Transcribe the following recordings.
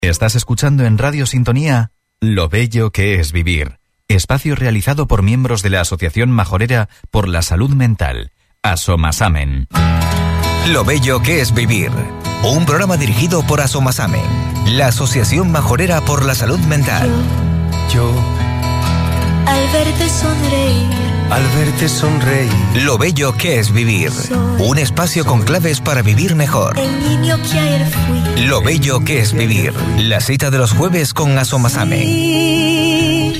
Estás escuchando en Radio Sintonía Lo Bello que es Vivir, espacio realizado por miembros de la Asociación Majorera por la Salud Mental, Asomasamen. Lo Bello que es Vivir, un programa dirigido por Asomasamen, la Asociación Majorera por la Salud Mental. Yo, al verte sonreír, Lo Bello que es Vivir, un espacio con claves para vivir mejor. Lo Bello que es Vivir, la cita de los jueves con Asomasamen.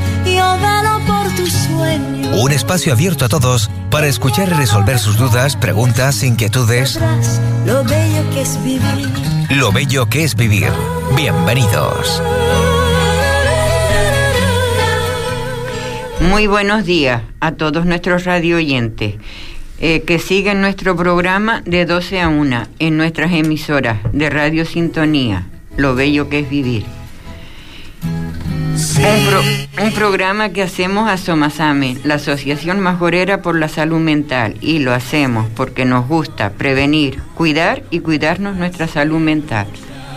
Un espacio abierto a todos para escuchar y resolver sus dudas, preguntas, inquietudes. Lo bello que es vivir. Lo Bello que es Vivir. Bienvenidos. Muy buenos días a todos nuestros radio oyentes que siguen nuestro programa de 12 a 1 en nuestras emisoras de Radio Sintonía, Lo Bello que es Vivir. Sí. Un programa que hacemos a Somasamen, la Asociación Majorera por la Salud Mental, y lo hacemos porque nos gusta prevenir, cuidar y cuidarnos nuestra salud mental.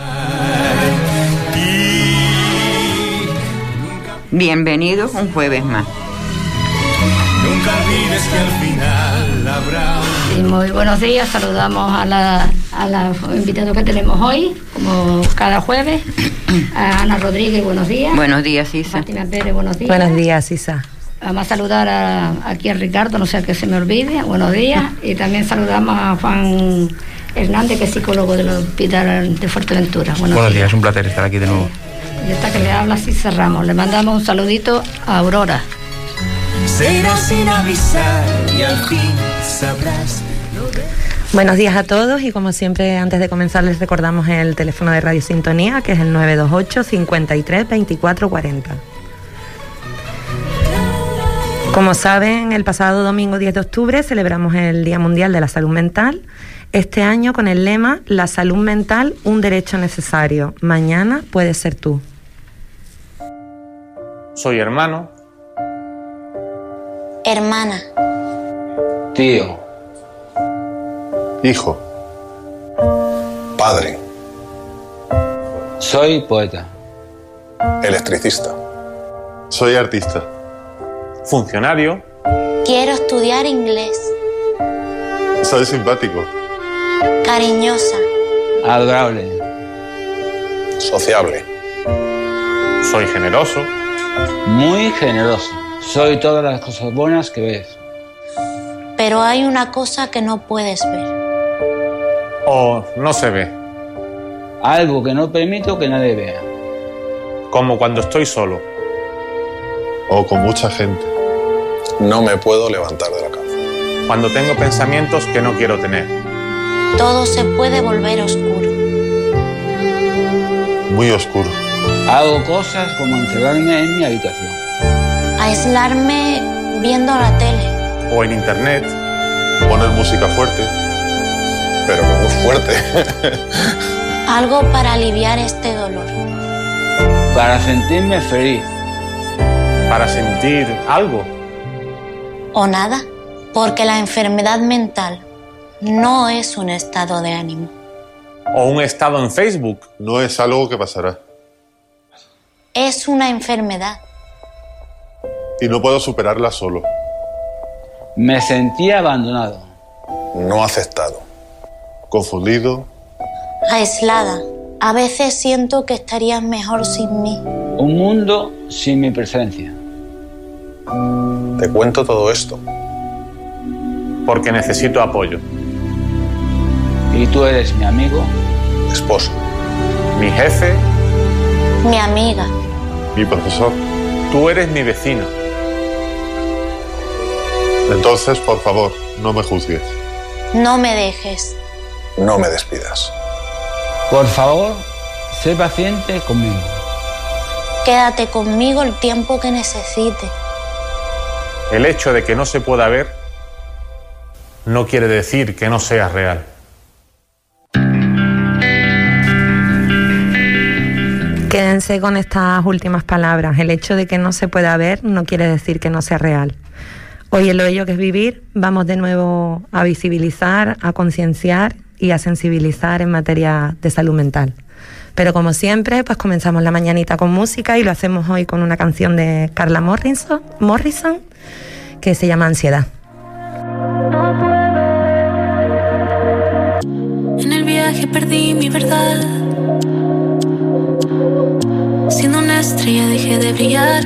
Bienvenidos un jueves más. Nunca olvides que al final habrá un... Muy buenos días, saludamos a la invitada que tenemos hoy, como cada jueves. A Ana Rodríguez, buenos días. Buenos días, Isa. Martina Pérez, buenos días. Buenos días, Isa. Vamos a saludar aquí a Ricardo, no sea que se me olvide, buenos días. Y también saludamos a Juan Hernández, que es psicólogo del Hospital de Fuerteventura. Buenos días, es un placer estar aquí de nuevo. Y esta que le habla, Cisa Ramos. Le mandamos un saludito a Aurora. Será sin avisar y al fin sabrás. Buenos días a todos y como siempre antes de comenzar les recordamos el teléfono de Radio Sintonía, que es el 928 53 24 40. Como saben, el pasado domingo 10 de octubre celebramos el Día Mundial de la Salud Mental, este año con el lema La salud mental, un derecho necesario. Mañana puedes ser tú. Soy hermano. Hermana. Tío. Hijo. Padre. Soy poeta. Electricista. Soy artista. Funcionario. Quiero estudiar inglés. Soy simpático. Cariñosa. Adorable. Sociable. Soy generoso. Muy generoso. Soy todas las cosas buenas que ves. Pero hay una cosa que no puedes ver. O no se ve. Algo que no permito que nadie vea. Como cuando estoy solo. O con mucha gente. No me puedo levantar de la cama. Cuando tengo pensamientos que no quiero tener. Todo se puede volver oscuro. Muy oscuro. Hago cosas como encerrarme en mi habitación. Aislarme viendo la tele. O en internet. Poner música fuerte. Pero muy fuerte. Algo para aliviar este dolor. Para sentirme feliz. Para sentir algo. O nada, porque la enfermedad mental no es un estado de ánimo. O un estado en Facebook. No es algo que pasará. Es una enfermedad. Y no puedo superarla solo. Me sentía abandonado. No aceptado. Confundido. Aislada. A veces siento que estarías mejor sin mí. Un mundo sin mi presencia. Te cuento todo esto. Porque necesito apoyo. Y tú eres mi amigo. Esposo. Mi jefe. Mi amiga. Mi profesor. Tú eres mi vecino. Entonces, por favor, no me juzgues. No me dejes. No me despidas. Por favor, sé paciente conmigo. Quédate conmigo el tiempo que necesite. El hecho de que no se pueda ver no quiere decir que no sea real. Quédense con estas últimas palabras. El hecho de que no se pueda ver no quiere decir que no sea real. Hoy en Lo Bello que es Vivir vamos de nuevo a visibilizar, a concienciar y a sensibilizar en materia de salud mental. Pero como siempre, pues comenzamos la mañanita con música y lo hacemos hoy con una canción de Carla Morrison que se llama Ansiedad. En el viaje perdí mi verdad. Siendo una estrella dejé de brillar.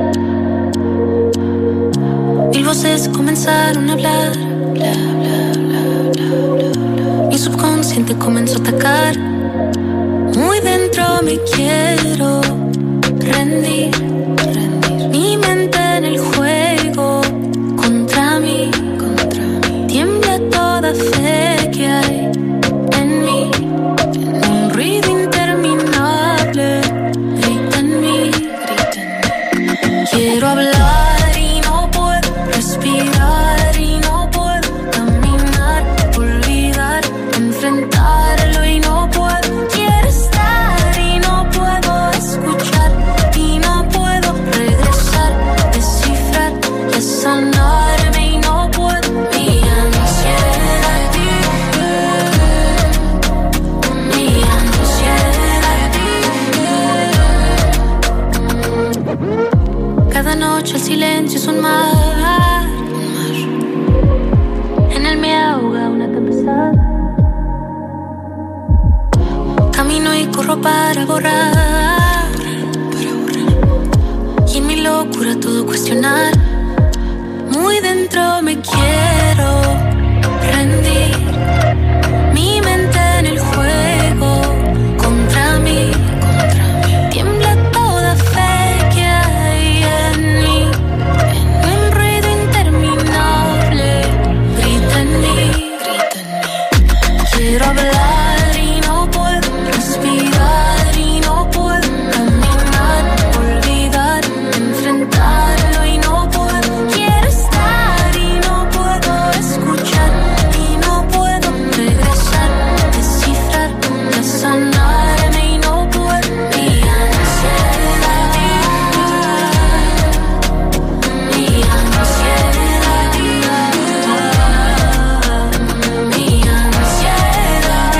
Mil voces comenzaron a hablar. Bla, bla, bla, bla, bla, bla. Mi subconsciente comenzó a atacar. Muy dentro me quiero rendir. Mi mente en el juego contra mí. Tiembla toda fe que hay en mí. Un ruido interminable grita en mí. Quiero hablar y no puedo respirar y no puedo caminar, olvidar, enfrentarlo y no puedo. Quiero estar y no puedo escuchar y no puedo regresar, descifrar y sanarme y no puedo. Mi ansiedad, mi ansiedad. Cada noche el silencio es un mar. En él me ahoga una tempestad. Camino y corro para borrar. Y en mi locura todo cuestionar. Muy dentro me quiero rendir. Mi mente en el juego contra mí. Tiembla toda fe que hay en mí. Un ruido interminable grita en mí. Quiero hablar y no puedo respirar y no puedo caminar, olvidar, enfrentarlo y no puedo. Quiero estar y no puedo escuchar y no puedo regresar, descifrar, sanarme y no puedo. Mi ansiedad, mi ansiedad, mi ansiedad,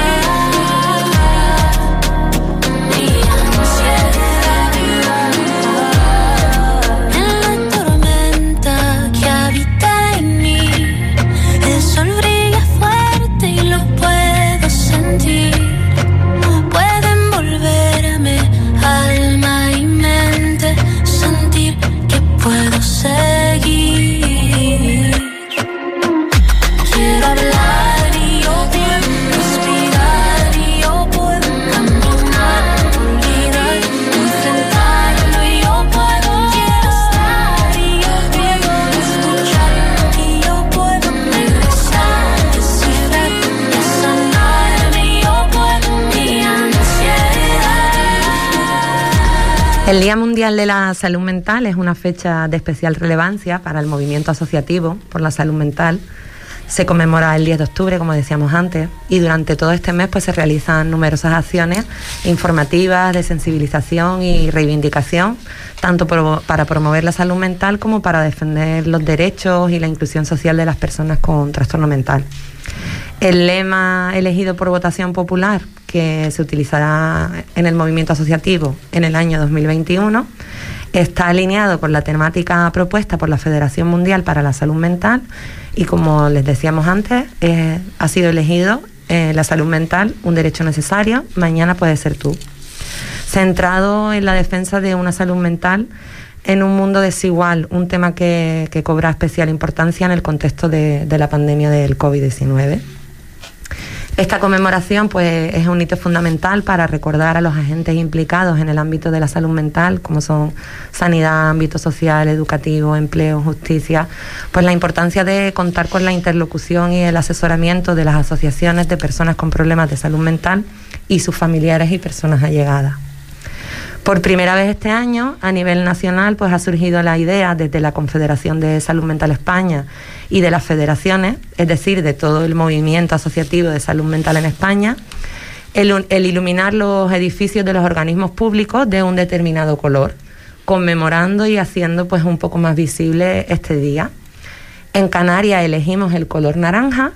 mi ansiedad. En la tormenta que habita en mí, el sol brilla fuerte y lo puedo sentir. Puede envolverme alma y mente, sentir que puedo seguir. Quiero hablar y yo puedo respirar y yo puedo caminar, olvidar, enfrentarlo y yo puedo. Quiero estar y yo puedo escuchar y yo puedo regresar, descifrar, sanarme y yo puedo. Mi ansiedad. El Día Mundial de la Salud Mental es una fecha de especial relevancia para el movimiento asociativo por la salud mental. Se conmemora el 10 de octubre, como decíamos antes, y durante todo este mes pues se realizan numerosas acciones informativas, de sensibilización y reivindicación, tanto para promover la salud mental como para defender los derechos y la inclusión social de las personas con trastorno mental. El lema elegido por votación popular, que se utilizará en el movimiento asociativo en el año 2021, está alineado con la temática propuesta por la Federación Mundial para la Salud Mental y, como les decíamos antes, ha sido elegido la salud mental, un derecho necesario, mañana puede ser tú. Centrado en la defensa de una salud mental en un mundo desigual, un tema que cobra especial importancia en el contexto de la pandemia del COVID-19. Esta conmemoración pues, es un hito fundamental para recordar a los agentes implicados en el ámbito de la salud mental, como son sanidad, ámbito social, educativo, empleo, justicia, pues la importancia de contar con la interlocución y el asesoramiento de las asociaciones de personas con problemas de salud mental y sus familiares y personas allegadas. Por primera vez este año, a nivel nacional, pues ha surgido la idea desde la Confederación de Salud Mental España y de las federaciones, es decir, de todo el movimiento asociativo de salud mental en España, el iluminar los edificios de los organismos públicos de un determinado color, conmemorando y haciendo pues un poco más visible este día. En Canarias elegimos el color naranja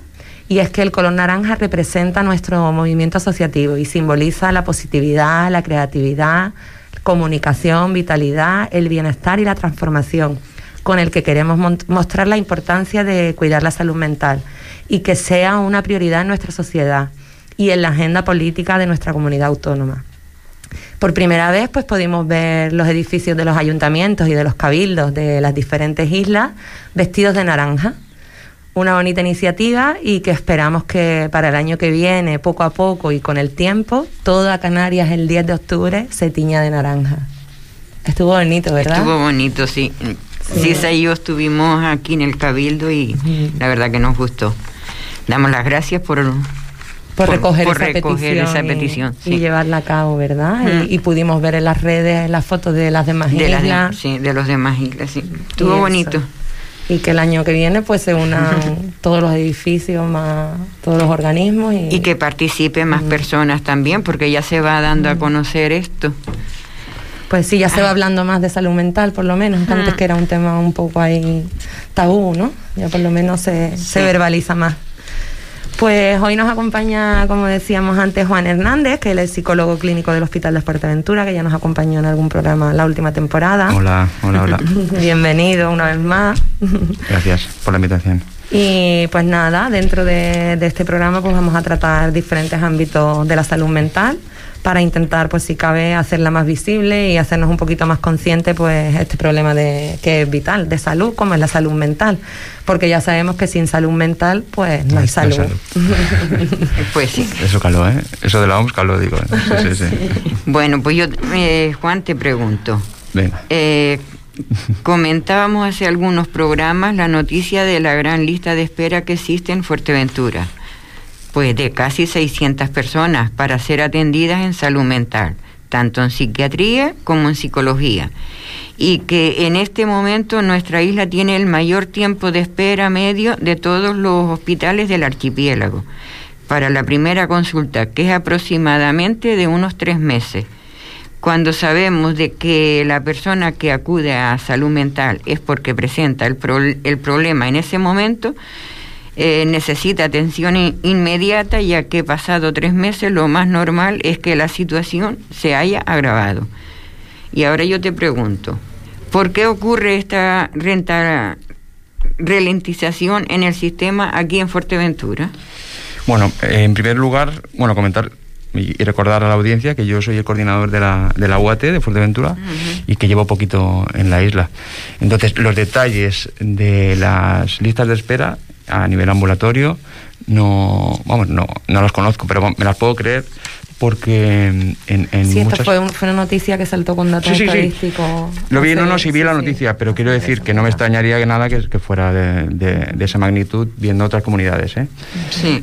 y es que el color naranja representa nuestro movimiento asociativo y simboliza la positividad, la creatividad, comunicación, vitalidad, el bienestar y la transformación, con el que queremos mostrar la importancia de cuidar la salud mental y que sea una prioridad en nuestra sociedad y en la agenda política de nuestra comunidad autónoma. Por primera vez pues pudimos ver los edificios de los ayuntamientos y de los cabildos de las diferentes islas vestidos de naranja. Una bonita iniciativa y que esperamos que para el año que viene, poco a poco y con el tiempo, toda Canarias el 10 de octubre se tiña de naranja. Estuvo bonito, ¿verdad? Estuvo bonito, sí. Cisa y yo estuvimos aquí en el Cabildo y la verdad que nos gustó. Damos las gracias por recoger esa petición y llevarla a cabo, ¿verdad? Y pudimos ver en las redes las fotos de las demás islas. Sí, de los demás islas, sí. Estuvo bonito. Y que el año que viene pues se unan todos los edificios, más todos los organismos. Y que participen más personas también, porque ya se va dando a conocer esto. Pues sí, ya se va hablando más de salud mental, por lo menos. Antes que era un tema un poco ahí tabú, ¿no? Ya por lo menos se verbaliza más. Pues hoy nos acompaña, como decíamos antes, Juan Hernández, que él es psicólogo clínico del Hospital de Fuerteventura, que ya nos acompañó en algún programa la última temporada. Hola. Bienvenido una vez más. Gracias por la invitación. Y pues nada, dentro de este programa pues vamos a tratar diferentes ámbitos de la salud mental para intentar, pues si cabe, hacerla más visible y hacernos un poquito más consciente pues este problema que es vital, de salud, como es la salud mental, porque ya sabemos que sin salud mental pues no hay salud. Pues sí. Eso caló, ¿eh? Eso de la OMS caló, digo. Sí. Bueno, pues yo, Juan, te pregunto. Venga. Comentábamos hace algunos programas la noticia de la gran lista de espera que existe en Fuerteventura, pues de casi 600 personas para ser atendidas en salud mental, tanto en psiquiatría como en psicología, y que en este momento nuestra isla tiene el mayor tiempo de espera medio de todos los hospitales del archipiélago para la primera consulta, que es aproximadamente de unos 3 meses. Cuando sabemos de que la persona que acude a salud mental es porque presenta el problema en ese momento, necesita atención inmediata, ya que pasado 3 meses lo más normal es que la situación se haya agravado. Y ahora yo te pregunto, ¿por qué ocurre esta ralentización en el sistema aquí en Fuerteventura? Bueno, en primer lugar, comentar y recordar a la audiencia que yo soy el coordinador de la UAT de Fuerteventura y que llevo poquito en la isla. Entonces, los detalles de las listas de espera a nivel ambulatorio no los conozco, pero me las puedo creer porque sí, muchas... esta fue una noticia que saltó con datos estadísticos. Sí. Lo vi, vi la noticia, pero quiero decir que no me extrañaría nada que fuera de esa magnitud viendo otras comunidades, ¿eh? Sí.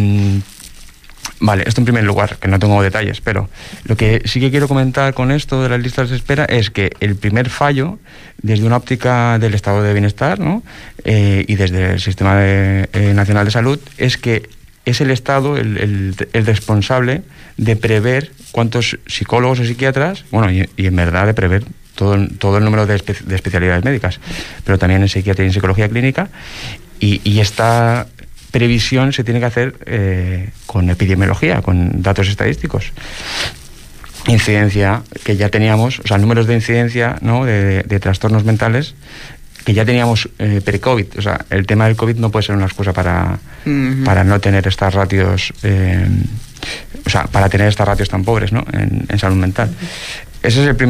Vale, esto en primer lugar, que no tengo detalles, pero lo que sí que quiero comentar con esto de las listas de espera es que el primer fallo, desde una óptica del estado de bienestar, ¿no? Y desde el Sistema Nacional de Salud, es que es el Estado el responsable de prever cuántos psicólogos o psiquiatras, y en verdad de prever todo el número de especialidades médicas, pero también en psiquiatría y en psicología clínica, y esta previsión se tiene que hacer con epidemiología, con datos estadísticos. Incidencia que ya teníamos, números de incidencia, ¿no? de trastornos mentales que ya teníamos pre-COVID. El tema del COVID no puede ser una excusa para no tener estas ratios, para tener estas ratios tan pobres, ¿no? en salud mental. Ese es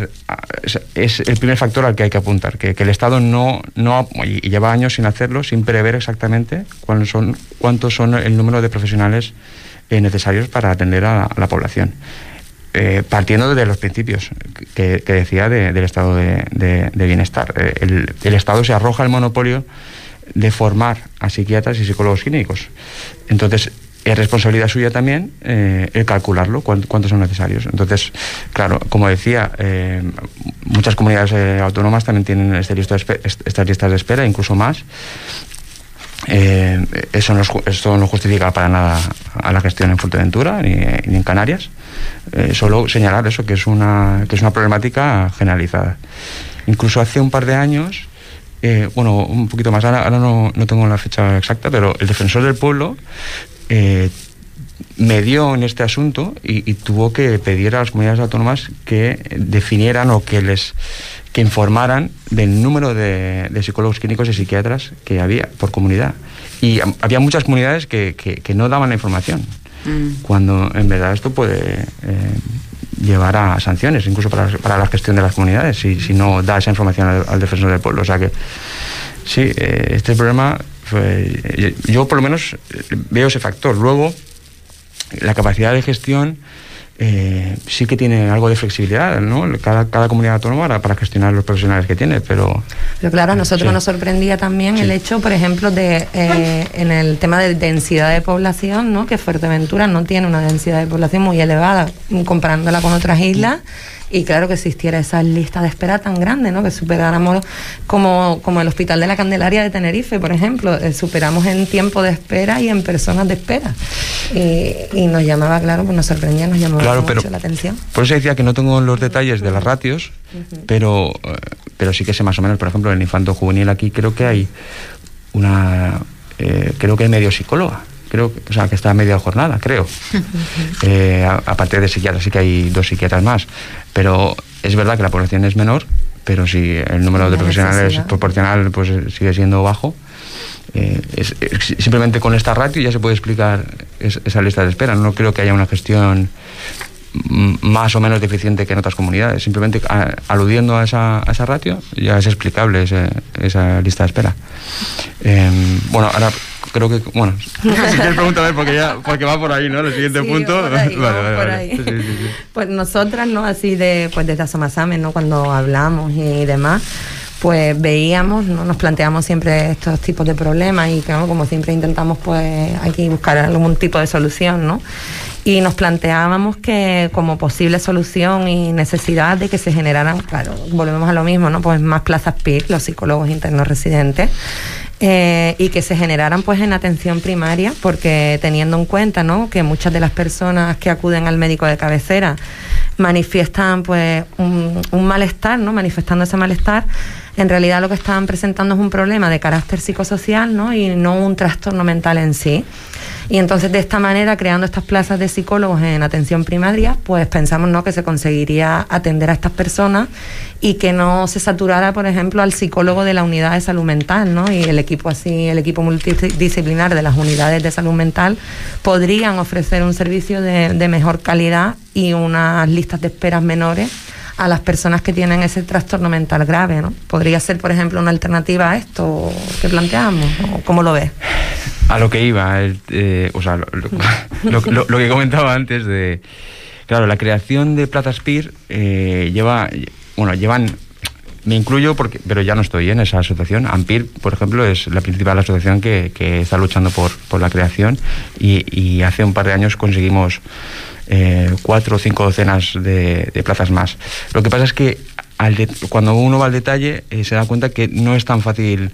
el primer factor al que hay que apuntar, que el Estado no y lleva años sin hacerlo, sin prever exactamente cuántos son el número de profesionales necesarios para atender a la población. Partiendo de los principios que decía del estado de bienestar. El Estado se arroja el monopolio de formar a psiquiatras y psicólogos clínicos. Entonces, es responsabilidad suya también el calcularlo, cuántos son necesarios. Entonces, claro, como decía, muchas comunidades autónomas también tienen estas listas de espera, incluso más. Eso no justifica para nada a la gestión en Fuerteventura ni en Canarias. Solo señalar eso, que es una problemática generalizada. Incluso hace un par de años bueno, un poquito más, ahora no tengo la fecha exacta, pero el defensor del pueblo medió en este asunto y tuvo que pedir a las comunidades autónomas que definieran o que informaran del número de psicólogos clínicos y psiquiatras que había por comunidad. Y había muchas comunidades que no daban la información, cuando en verdad esto puede llevar a sanciones, incluso para la gestión de las comunidades, si no da esa información al defensor del pueblo. O sea que sí, este problema, yo por lo menos veo ese factor. Luego, la capacidad de gestión sí que tiene algo de flexibilidad, ¿no? Cada comunidad autónoma para gestionar los profesionales que tiene, pero claro, a nosotros nos sorprendía también el hecho, por ejemplo, de en el tema de densidad de población, ¿no? Que Fuerteventura no tiene una densidad de población muy elevada comparándola con otras islas. Y claro, que existiera esa lista de espera tan grande, ¿no? Que superáramos, como el Hospital de la Candelaria de Tenerife, por ejemplo, superamos en tiempo de espera y en personas de espera. Y nos llamaba, claro, pues nos sorprendía, nos llamaba mucho la atención. Por eso decía que no tengo los detalles de las ratios, pero sí que sé más o menos. Por ejemplo, en el infanto juvenil aquí creo que hay creo que hay medio psicóloga. O sea, que está a media jornada, creo. Aparte de psiquiatras, sí que hay 2 psiquiatras más. Pero es verdad que la población es menor, pero si el número de profesionales proporcional pues sigue siendo bajo, simplemente con esta ratio ya se puede explicar esa lista de espera. No creo que haya una gestión más o menos deficiente que en otras comunidades. Simplemente aludiendo a esa ratio ya es explicable esa lista de espera. Bueno, ahora creo que, bueno, si quieres pregúntame porque va por ahí, ¿no? El siguiente punto. Vale. Sí. Pues nosotras, ¿no? Así desde Asomasame, ¿no? Cuando hablamos y demás, pues veíamos, ¿no? Nos planteamos siempre estos tipos de problemas y claro, como siempre intentamos pues aquí buscar algún tipo de solución, ¿no? Y nos planteábamos que como posible solución y necesidad de que se generaran, claro, volvemos a lo mismo, ¿no? Pues más plazas PIR, los psicólogos internos residentes, y que se generaran pues en atención primaria, porque teniendo en cuenta, ¿no? Que muchas de las personas que acuden al médico de cabecera manifiestan pues un malestar, ¿no? Manifestando ese malestar, en realidad lo que estaban presentando es un problema de carácter psicosocial, ¿no? Y no un trastorno mental en sí. Y entonces de esta manera, creando estas plazas de psicólogos en atención primaria, pues pensamos, ¿no? Que se conseguiría atender a estas personas y que no se saturara, por ejemplo, al psicólogo de la unidad de salud mental, ¿no? Y el equipo multidisciplinar de las unidades de salud mental podrían ofrecer un servicio de mejor calidad y unas listas de esperas menores a las personas que tienen ese trastorno mental grave, ¿no? ¿Podría ser, por ejemplo, una alternativa a esto que planteamos? ¿Cómo lo ves? A lo que iba, o sea, lo que comentaba antes de... Claro, la creación de plazas PIR llevan... Me incluyo, pero ya no estoy en esa asociación. AMPIR, por ejemplo, es la principal asociación que está luchando por la creación y hace un par de años conseguimos 4 o 5 docenas de plazas más. Lo que pasa es que cuando uno va al detalle se da cuenta que no es tan fácil.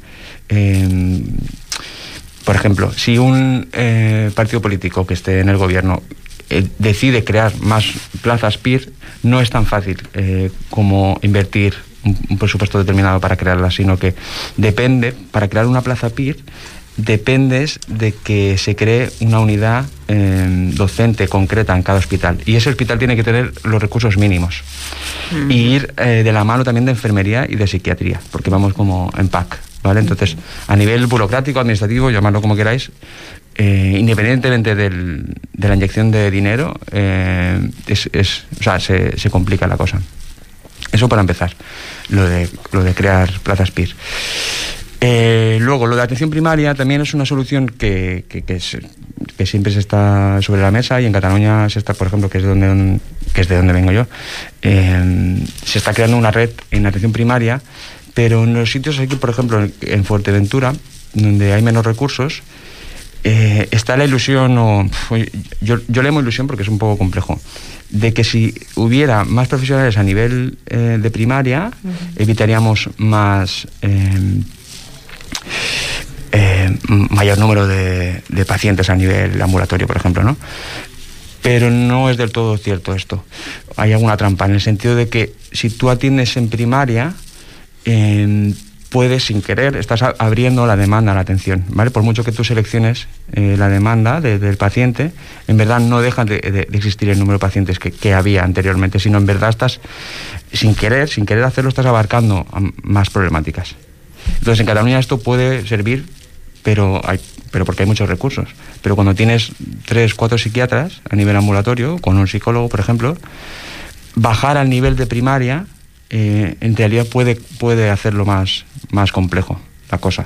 Por ejemplo, si un partido político que esté en el gobierno decide crear más plazas PIR, no es tan fácil como invertir un presupuesto determinado para crearlas, sino que depende, para crear una plaza PIR, dependes de que se cree una unidad docente concreta en cada hospital. Y ese hospital tiene que tener los recursos mínimos. Y ir de la mano también de enfermería y de psiquiatría, porque vamos como en pack, ¿vale? Entonces, a nivel burocrático, administrativo, llamadlo como queráis, independientemente de la inyección de dinero, se complica la cosa. Eso para empezar, lo de crear plazas PIR. Luego, lo de atención primaria también es una solución que siempre se está sobre la mesa, y en Cataluña se está, por ejemplo, que es de donde vengo yo, se está creando una red en atención primaria, pero en los sitios aquí, por ejemplo, en Fuerteventura, donde hay menos recursos, está la ilusión, yo le llamo ilusión porque es un poco complejo, de que si hubiera más profesionales a nivel de primaria, evitaríamos más mayor número de pacientes a nivel ambulatorio, por ejemplo, ¿no? Pero no es del todo cierto esto. Hay alguna trampa en el sentido de que si tú atiendes en primaria, puedes, sin querer, estás abriendo la demanda, la atención, ¿vale? Por mucho que tú selecciones la demanda del paciente, en verdad no dejan de existir el número de pacientes que había anteriormente, sino en verdad estás, sin querer hacerlo, estás abarcando más problemáticas. Entonces, en Cataluña esto puede servir, pero porque hay muchos recursos. Pero cuando tienes 3, 4 psiquiatras a nivel ambulatorio, con un psicólogo, por ejemplo, bajar al nivel de primaria, en realidad puede hacerlo más complejo la cosa.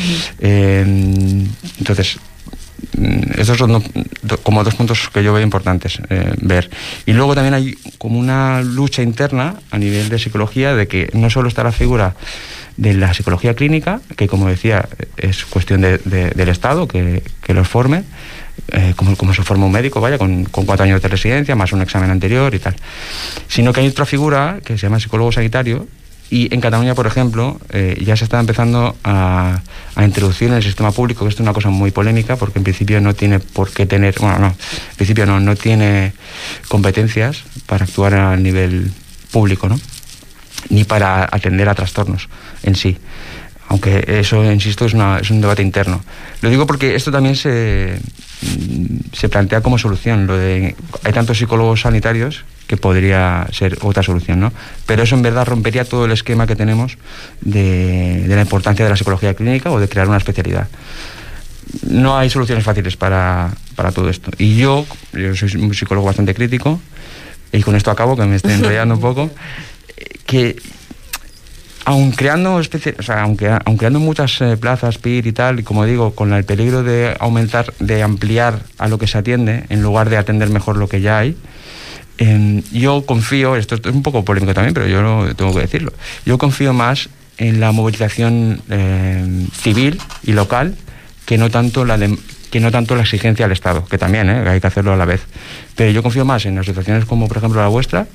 Entonces, estos son como 2 puntos que yo veo importantes ver. Y luego también hay como una lucha interna a nivel de psicología, de que no solo está la figura de la psicología clínica, que como decía es cuestión del Estado que los forme, como se forma un médico, vaya, con 4 años de residencia, más un examen anterior y tal, sino que hay otra figura que se llama psicólogo sanitario, y en Cataluña, por ejemplo, ya se está empezando a introducir en el sistema público, que esto es una cosa muy polémica, porque en principio no tiene por qué tener, en principio no tiene competencias para actuar a nivel público, ¿no? Ni para atender a trastornos en sí. Aunque eso, insisto, es un debate interno. Lo digo porque esto también se plantea como solución. Hay tantos psicólogos sanitarios que podría ser otra solución, ¿no? Pero eso en verdad rompería todo el esquema que tenemos de la importancia de la psicología clínica o de crear una especialidad. No hay soluciones fáciles para todo esto. Y yo soy un psicólogo bastante crítico, y con esto acabo, que me estoy enrollando un poco, que aun creando muchas plazas PIR y tal, y como digo, con el peligro de ampliar a lo que se atiende, en lugar de atender mejor lo que ya hay, yo confío, esto es un poco polémico también, pero yo tengo que decirlo, yo confío más en la movilización civil y local que no tanto la exigencia del Estado, que también hay que hacerlo a la vez. Pero yo confío más en asociaciones como, por ejemplo, la vuestra,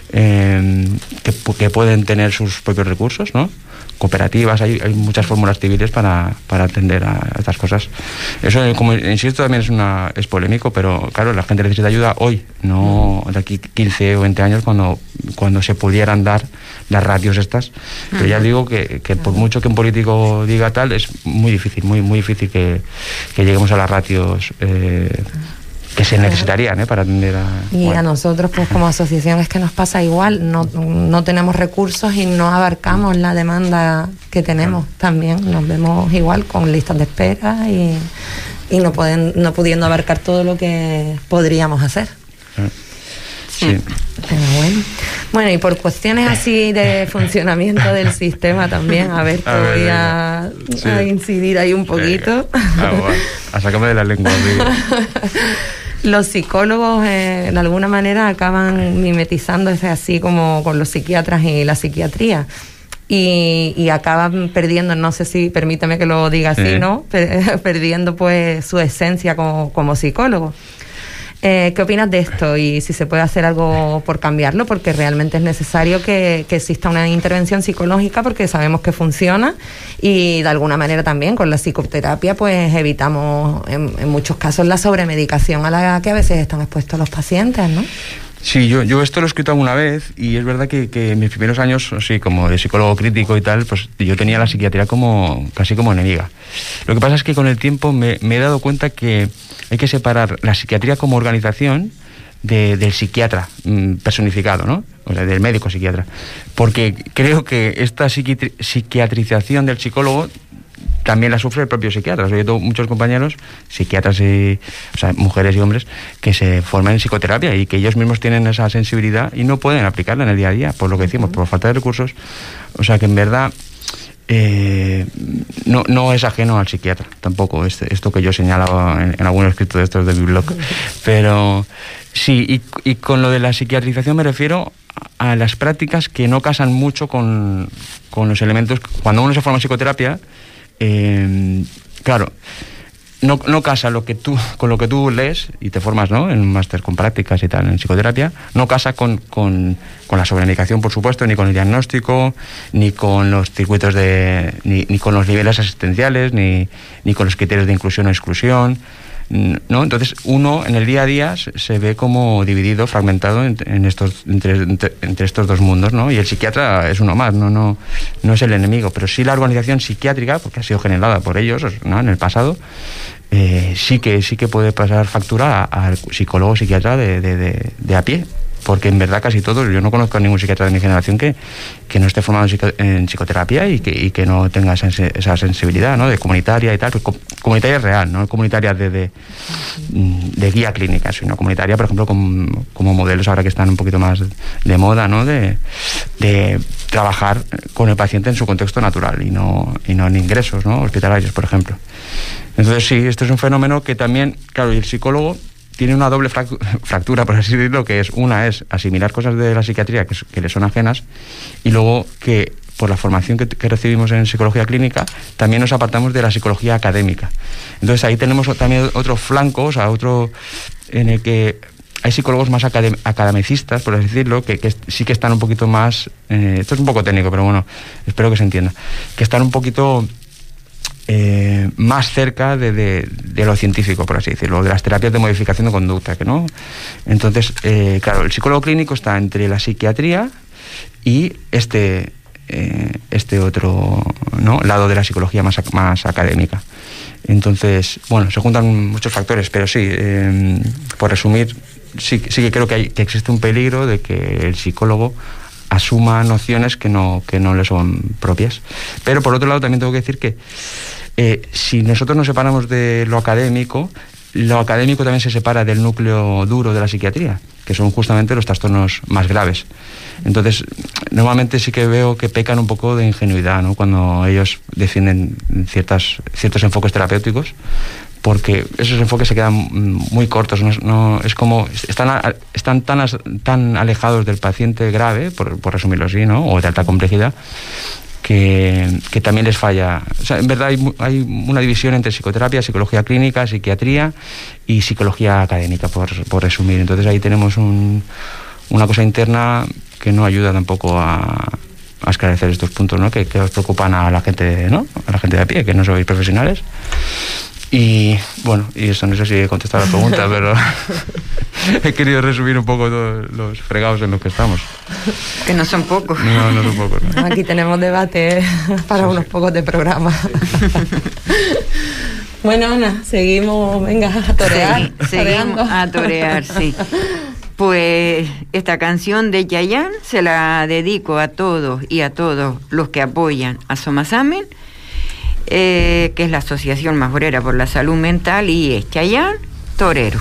que pueden tener sus propios recursos, ¿no? Cooperativas, hay muchas fórmulas civiles para atender a estas cosas. Eso, como insisto, también es polémico, pero claro, la gente necesita ayuda hoy, no de aquí 15 o 20 años cuando se pudieran dar las ratios estas. Pero ya digo que por mucho que un político diga tal, es muy difícil, muy difícil que lleguemos a las ratios que se necesitarían para atender a... Y a nosotros, pues como asociación, es que nos pasa igual, no tenemos recursos y no abarcamos la demanda que tenemos. También nos vemos igual con listas de espera y no pudiendo abarcar todo lo que podríamos hacer. Sí. Pero bueno, y por cuestiones así de funcionamiento del sistema también, a ver, te voy a incidir ahí un poquito. A sacarme de la lengua. Los psicólogos de alguna manera acaban mimetizándose así como con los psiquiatras y la psiquiatría. Y acaban perdiendo, no sé si permíteme que lo diga así, ¿no? Perdiendo pues su esencia como psicólogo. ¿Qué opinas de esto y si se puede hacer algo por cambiarlo? Porque realmente es necesario que exista una intervención psicológica, porque sabemos que funciona, y de alguna manera también con la psicoterapia pues evitamos en muchos casos la sobremedicación a la que a veces están expuestos los pacientes, ¿no? Sí, yo esto lo he escrito alguna vez, y es verdad que en mis primeros años, sí, como de psicólogo crítico y tal, pues yo tenía la psiquiatría casi como enemiga. Lo que pasa es que con el tiempo me he dado cuenta que hay que separar la psiquiatría como organización del psiquiatra personificado, ¿no? O sea, del médico psiquiatra. Porque creo que esta psiquiatrización del psicólogo también la sufre el propio psiquiatra. O sea, yo tengo muchos compañeros, psiquiatras, mujeres y hombres, que se forman en psicoterapia y que ellos mismos tienen esa sensibilidad y no pueden aplicarla en el día a día, por lo que decimos, por falta de recursos. O sea, que en verdad no es ajeno al psiquiatra tampoco esto que yo señalaba en algunos escritos de estos de mi blog. Pero sí, y con lo de la psiquiatrización me refiero a las prácticas que no casan mucho con los elementos. Cuando uno se forma en psicoterapia, claro, no casa con lo que tú lees y te formas, ¿no?, en un máster con prácticas y tal en psicoterapia, no casa con la sobremedicación, por supuesto, ni con el diagnóstico, ni con los circuitos ni con los niveles asistenciales, ni con los criterios de inclusión o exclusión. ¿no? Entonces uno en el día a día se ve como dividido, fragmentado entre estos dos mundos, ¿no? Y el psiquiatra es uno más, no es el enemigo, pero sí la organización psiquiátrica, porque ha sido generada por ellos, ¿no? En el pasado, sí que puede pasar factura al psicólogo psiquiatra de a pie. Porque en verdad casi todos, yo no conozco a ningún psiquiatra de mi generación que no esté formado en psicoterapia y que no tenga esa sensibilidad, ¿no? De comunitaria y tal, pues comunitaria real, no comunitaria de guía clínica, sino comunitaria, por ejemplo, como modelos ahora que están un poquito más de moda, ¿no? De trabajar con el paciente en su contexto natural y no en ingresos, ¿no? Hospitalarios, por ejemplo. Entonces sí, esto es un fenómeno que también, claro, y el psicólogo tiene una doble fractura, por así decirlo, que es asimilar cosas de la psiquiatría que le son ajenas, y luego que por la formación que recibimos en psicología clínica también nos apartamos de la psicología académica. Entonces ahí tenemos también otro flanco, o sea, otro en el que hay psicólogos más academicistas, por así decirlo, que sí que están un poquito más, esto es un poco técnico, pero bueno, espero que se entienda, que están un poquito más cerca de lo científico, por así decirlo, de las terapias de modificación de conducta, que no. Entonces, claro, el psicólogo clínico está entre la psiquiatría y este otro, ¿no?, lado de la psicología más académica. Entonces, bueno, se juntan muchos factores, pero sí, por resumir, sí que creo que existe un peligro de que el psicólogo asuma nociones que no le son propias. Pero por otro lado también tengo que decir que si nosotros nos separamos de lo académico también se separa del núcleo duro de la psiquiatría, que son justamente los trastornos más graves. Entonces, normalmente sí que veo que pecan un poco de ingenuidad, ¿no?, cuando ellos defienden ciertos enfoques terapéuticos, porque esos enfoques se quedan muy cortos, no es como están tan alejados del paciente grave, por resumirlo así, ¿no?, o de alta complejidad, que también les falla. O sea, en verdad hay una división entre psicoterapia, psicología clínica, psiquiatría y psicología académica, por resumir. Entonces ahí tenemos una cosa interna que no ayuda tampoco a esclarecer estos puntos, ¿no?, que os preocupan a la gente, ¿no?, a la gente de a pie, que no sois profesionales. Y bueno, y eso no sé si he contestado la pregunta, pero he querido resumir un poco todos los fregados en los que estamos. Que no son pocos. No son pocos, ¿no? Aquí tenemos debate para unos pocos de programa. Bueno, Ana, seguimos, venga, a torear. Sí, seguimos a torear, sí. Pues esta canción de Chayanne se la dedico a todos y a todos los que apoyan a Somasamen, que es la Asociación Majorera por la Salud Mental, y es Chayanne, torero.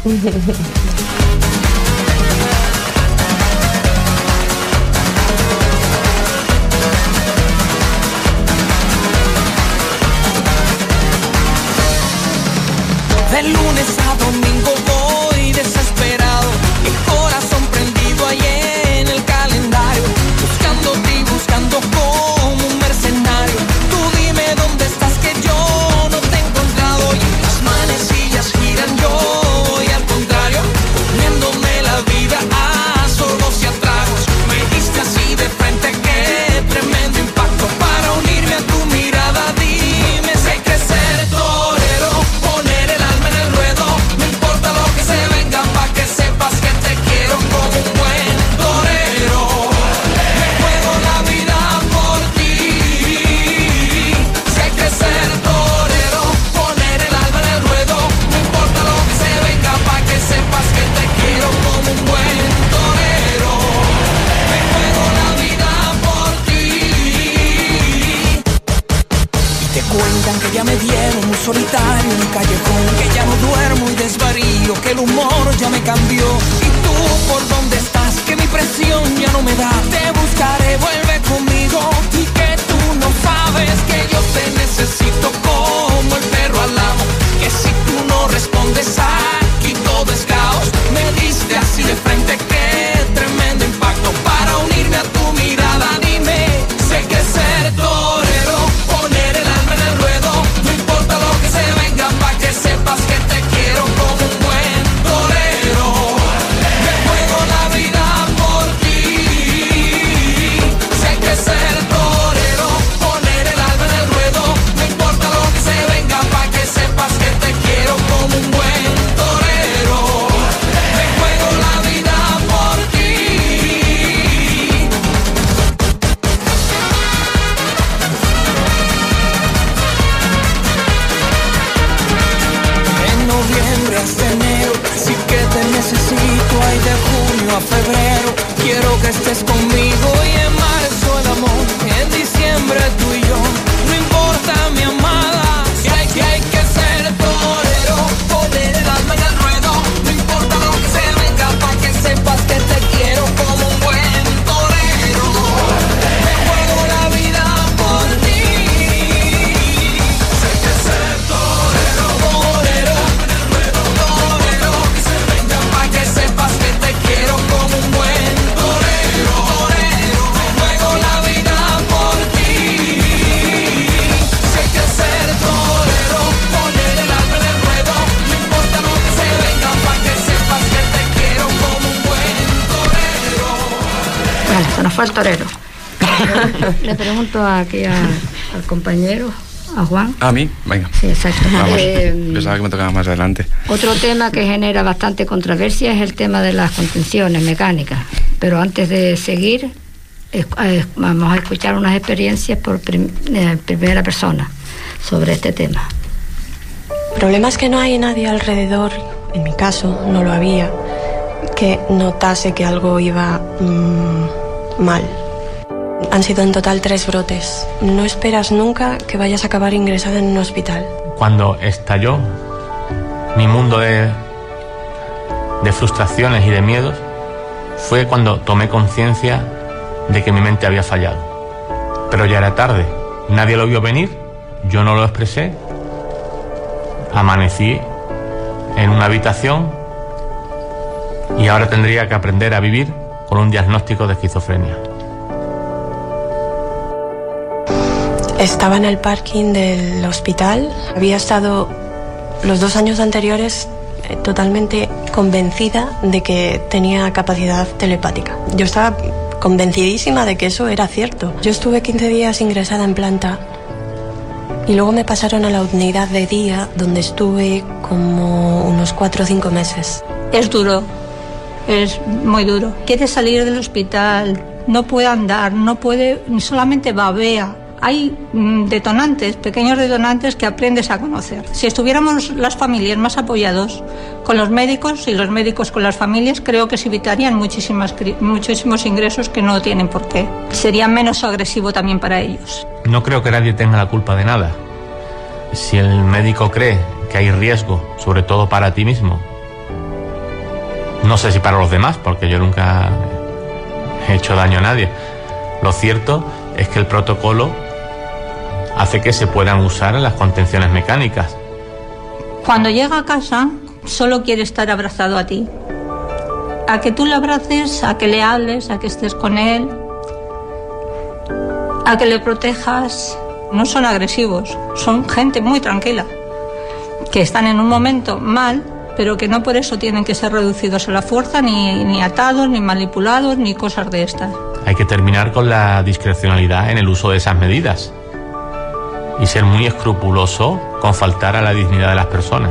De lunes a domingo voy desesperado, el corazón prendido ahí en el calendario, buscándote y buscando como un mercenario. Tú dime dónde estás, que yo no te he encontrado, y las manecillas giran, yo voy al contrario, poniéndome la vida a sorbos y a tragos. Me diste así de frente, qué tremendo impacto, para unirme a tu mirada. Dime si hay que ser torero, poner el alma en el ruedo, no importa lo que se venga, pa' que sepas que te quiero como un buen torero. Me juego la vida por ti. Si hay que ser torero, poner el alma en el ruedo, no importa lo que se venga, pa' que sepas que te quiero como un buen torero. Me juego la vida por ti. Y te cuentan que ya me vieron muy solitario en un callejón, que ya no duermo y desvarío, que el humor ya me cambió. ¿Y tú por dónde estás? Que mi presión ya no me da. Te buscaré, vuelve conmigo, y que tú no sabes que yo te necesito como el perro al amo, que si tú no respondes aquí todo es caos. Me diste así de frente, qué tremendo impacto, para unirme a tu mirada. Dime, sé que ser torero, poner el alma en el ruedo, no importa lo que se venga, pa' que sepas que te quiero como un buen torero. Me juego la vida por ti. fue el torero. Le pregunto aquí al compañero, a Juan. ¿A mí? Venga. Sí, exacto. Vamos. Pensaba que me tocaba más adelante. Otro tema que genera bastante controversia es el tema de las contenciones mecánicas. Pero antes de seguir, vamos a escuchar unas experiencias por primera persona sobre este tema. El problema es que no hay nadie alrededor, en mi caso no lo había, que notase que algo iba mal. Han sido en total 3 brotes. No esperas nunca que vayas a acabar ingresada en un hospital. Cuando estalló mi mundo de frustraciones y de miedos, fue cuando tomé conciencia de que mi mente había fallado. Pero ya era tarde, nadie lo vio venir, yo no lo expresé, amanecí en una habitación y ahora tendría que aprender a vivir con un diagnóstico de esquizofrenia. Estaba en el parking del hospital. Había estado los 2 años anteriores totalmente convencida de que tenía capacidad telepática. Yo estaba convencidísima de que eso era cierto. Yo estuve 15 días ingresada en planta y luego me pasaron a la unidad de día, donde estuve como unos 4 o 5 meses. Es duro, es muy duro. Quiere salir del hospital, no puede andar, no puede, solamente babea. Hay detonantes, pequeños detonantes que aprendes a conocer. Si estuviéramos las familias más apoyados con los médicos y los médicos con las familias, creo que se evitarían muchísimos ingresos que no tienen por qué. Sería menos agresivo también para ellos. No creo que nadie tenga la culpa de nada. Si el médico cree que hay riesgo, sobre todo para ti mismo, no sé si para los demás, porque yo nunca he hecho daño a nadie. Lo cierto es que el protocolo hace que se puedan usar las contenciones mecánicas. Cuando llega a casa, solo quiere estar abrazado a ti. A que tú le abraces, a que le hables, a que estés con él, a que le protejas. No son agresivos, son gente muy tranquila, que están en un momento mal, pero que no por eso tienen que ser reducidos a la fuerza, ni atados, ni manipulados, ni cosas de estas. Hay que terminar con la discrecionalidad en el uso de esas medidas y ser muy escrupuloso con faltar a la dignidad de las personas.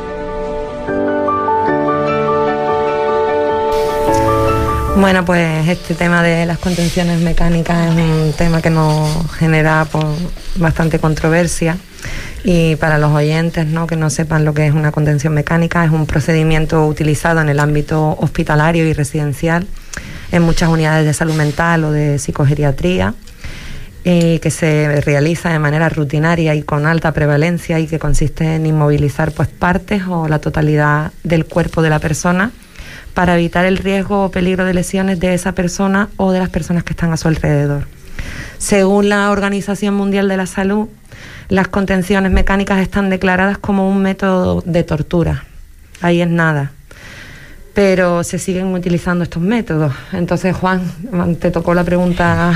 Bueno, pues este tema de las contenciones mecánicas es un tema que nos genera bastante controversia. Y para los oyentes, ¿no?, que no sepan lo que es una contención mecánica, es un procedimiento utilizado en el ámbito hospitalario y residencial en muchas unidades de salud mental o de psicogeriatría, que se realiza de manera rutinaria y con alta prevalencia, y que consiste en inmovilizar pues partes o la totalidad del cuerpo de la persona para evitar el riesgo o peligro de lesiones de esa persona o de las personas que están a su alrededor. Según la Organización Mundial de la Salud, las contenciones mecánicas están declaradas como un método de tortura. Ahí es nada. Pero se siguen utilizando estos métodos. Entonces, Juan, te tocó la pregunta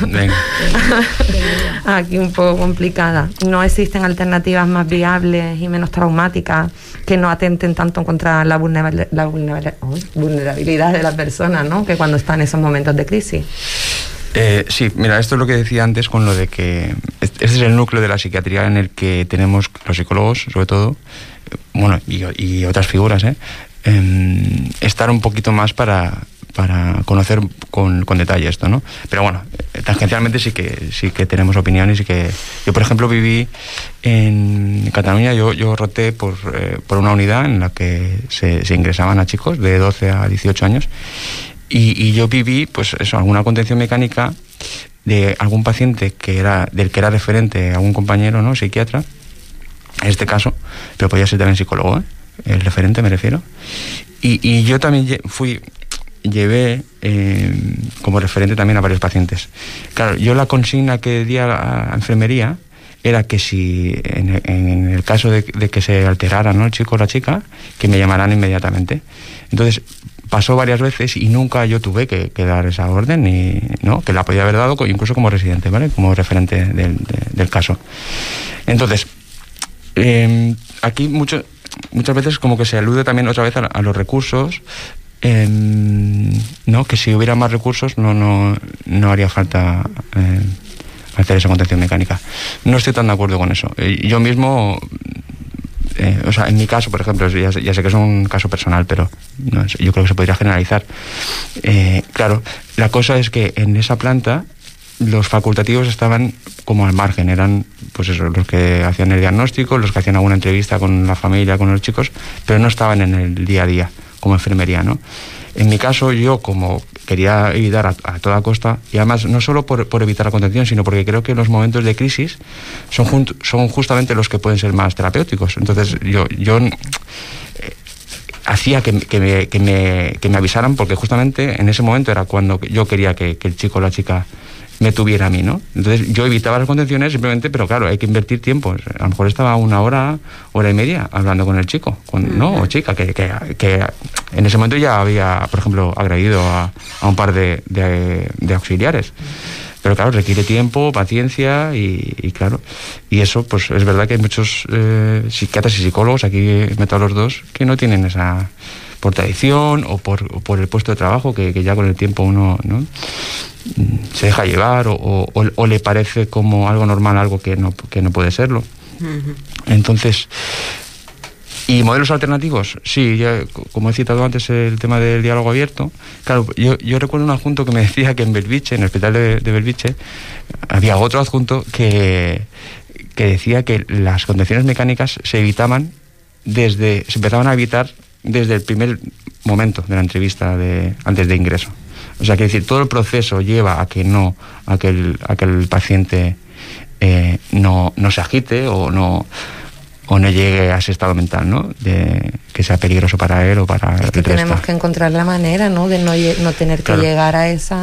aquí un poco complicada. ¿No existen alternativas más viables y menos traumáticas que no atenten tanto contra la vulnerabilidad de la persona, ¿no?, que cuando está en esos momentos de crisis? Sí, mira, esto es lo que decía antes con lo de que este es el núcleo de la psiquiatría en el que tenemos los psicólogos, sobre todo, bueno, y otras figuras, estar un poquito más para conocer con detalle esto, ¿no? Pero bueno, tangencialmente sí que tenemos opiniones y que yo, por ejemplo, viví en Cataluña. Yo roté por una unidad en la que se ingresaban a chicos de 12 a 18 años. Y yo viví, pues eso, alguna contención mecánica de algún paciente del que era referente a un compañero, ¿no?, psiquiatra, en este caso, pero podía ser también psicólogo, el referente me refiero. Y yo también llevé como referente también a varios pacientes. Claro, yo la consigna que di a la enfermería era que si en el caso de que se alterara, ¿no?, el chico o la chica, que me llamaran inmediatamente. Entonces pasó varias veces y nunca yo tuve que dar esa orden, ¿no?, que la podía haber dado incluso como residente, ¿vale?, como referente del caso. Entonces, aquí muchas veces como que se alude también otra vez a los recursos no, que si hubiera más recursos no haría falta hacer esa contención mecánica. No estoy tan de acuerdo con eso. Yo mismo, o sea, en mi caso, por ejemplo, ya sé que es un caso personal, pero no, yo creo que se podría generalizar. Claro, la cosa es que en esa planta los facultativos estaban como al margen, eran pues eso, los que hacían el diagnóstico, los que hacían alguna entrevista con la familia, con los chicos, pero no estaban en el día a día como enfermería, ¿no? En mi caso, yo como quería evitar a toda costa, y además no solo por evitar la contención, sino porque creo que los momentos de crisis son justamente los que pueden ser más terapéuticos. Entonces yo hacía que me avisaran, porque justamente en ese momento era cuando yo quería que el chico o la chica me tuviera a mí, ¿no? Entonces yo evitaba las contenciones simplemente, pero claro, hay que invertir tiempo. A lo mejor estaba una hora y media hablando con el chico, ¿no? O chica, que en ese momento ya había, por ejemplo, agredido a un par de auxiliares. Pero claro, requiere tiempo, paciencia y claro, y eso pues es verdad que hay muchos psiquiatras y psicólogos, aquí meto a los dos, que no tienen esa, por tradición o por el puesto de trabajo, que ya con el tiempo uno, ¿no?, se deja llevar o le parece como algo normal, algo que no puede serlo. Entonces, ¿y modelos alternativos? Sí, ya, como he citado antes el tema del diálogo abierto. Claro, yo recuerdo un adjunto que me decía que en Belviche, en el hospital de Belviche, había otro adjunto que decía que las contenciones mecánicas se empezaban a evitar desde el primer momento de la entrevista antes de ingreso. O sea, que decir, todo el proceso lleva a que el paciente no se agite o no llegue a ese estado mental, ¿no?, de que sea peligroso para él o para el resto. Tenemos que encontrar la manera, ¿no?, de no tener que llegar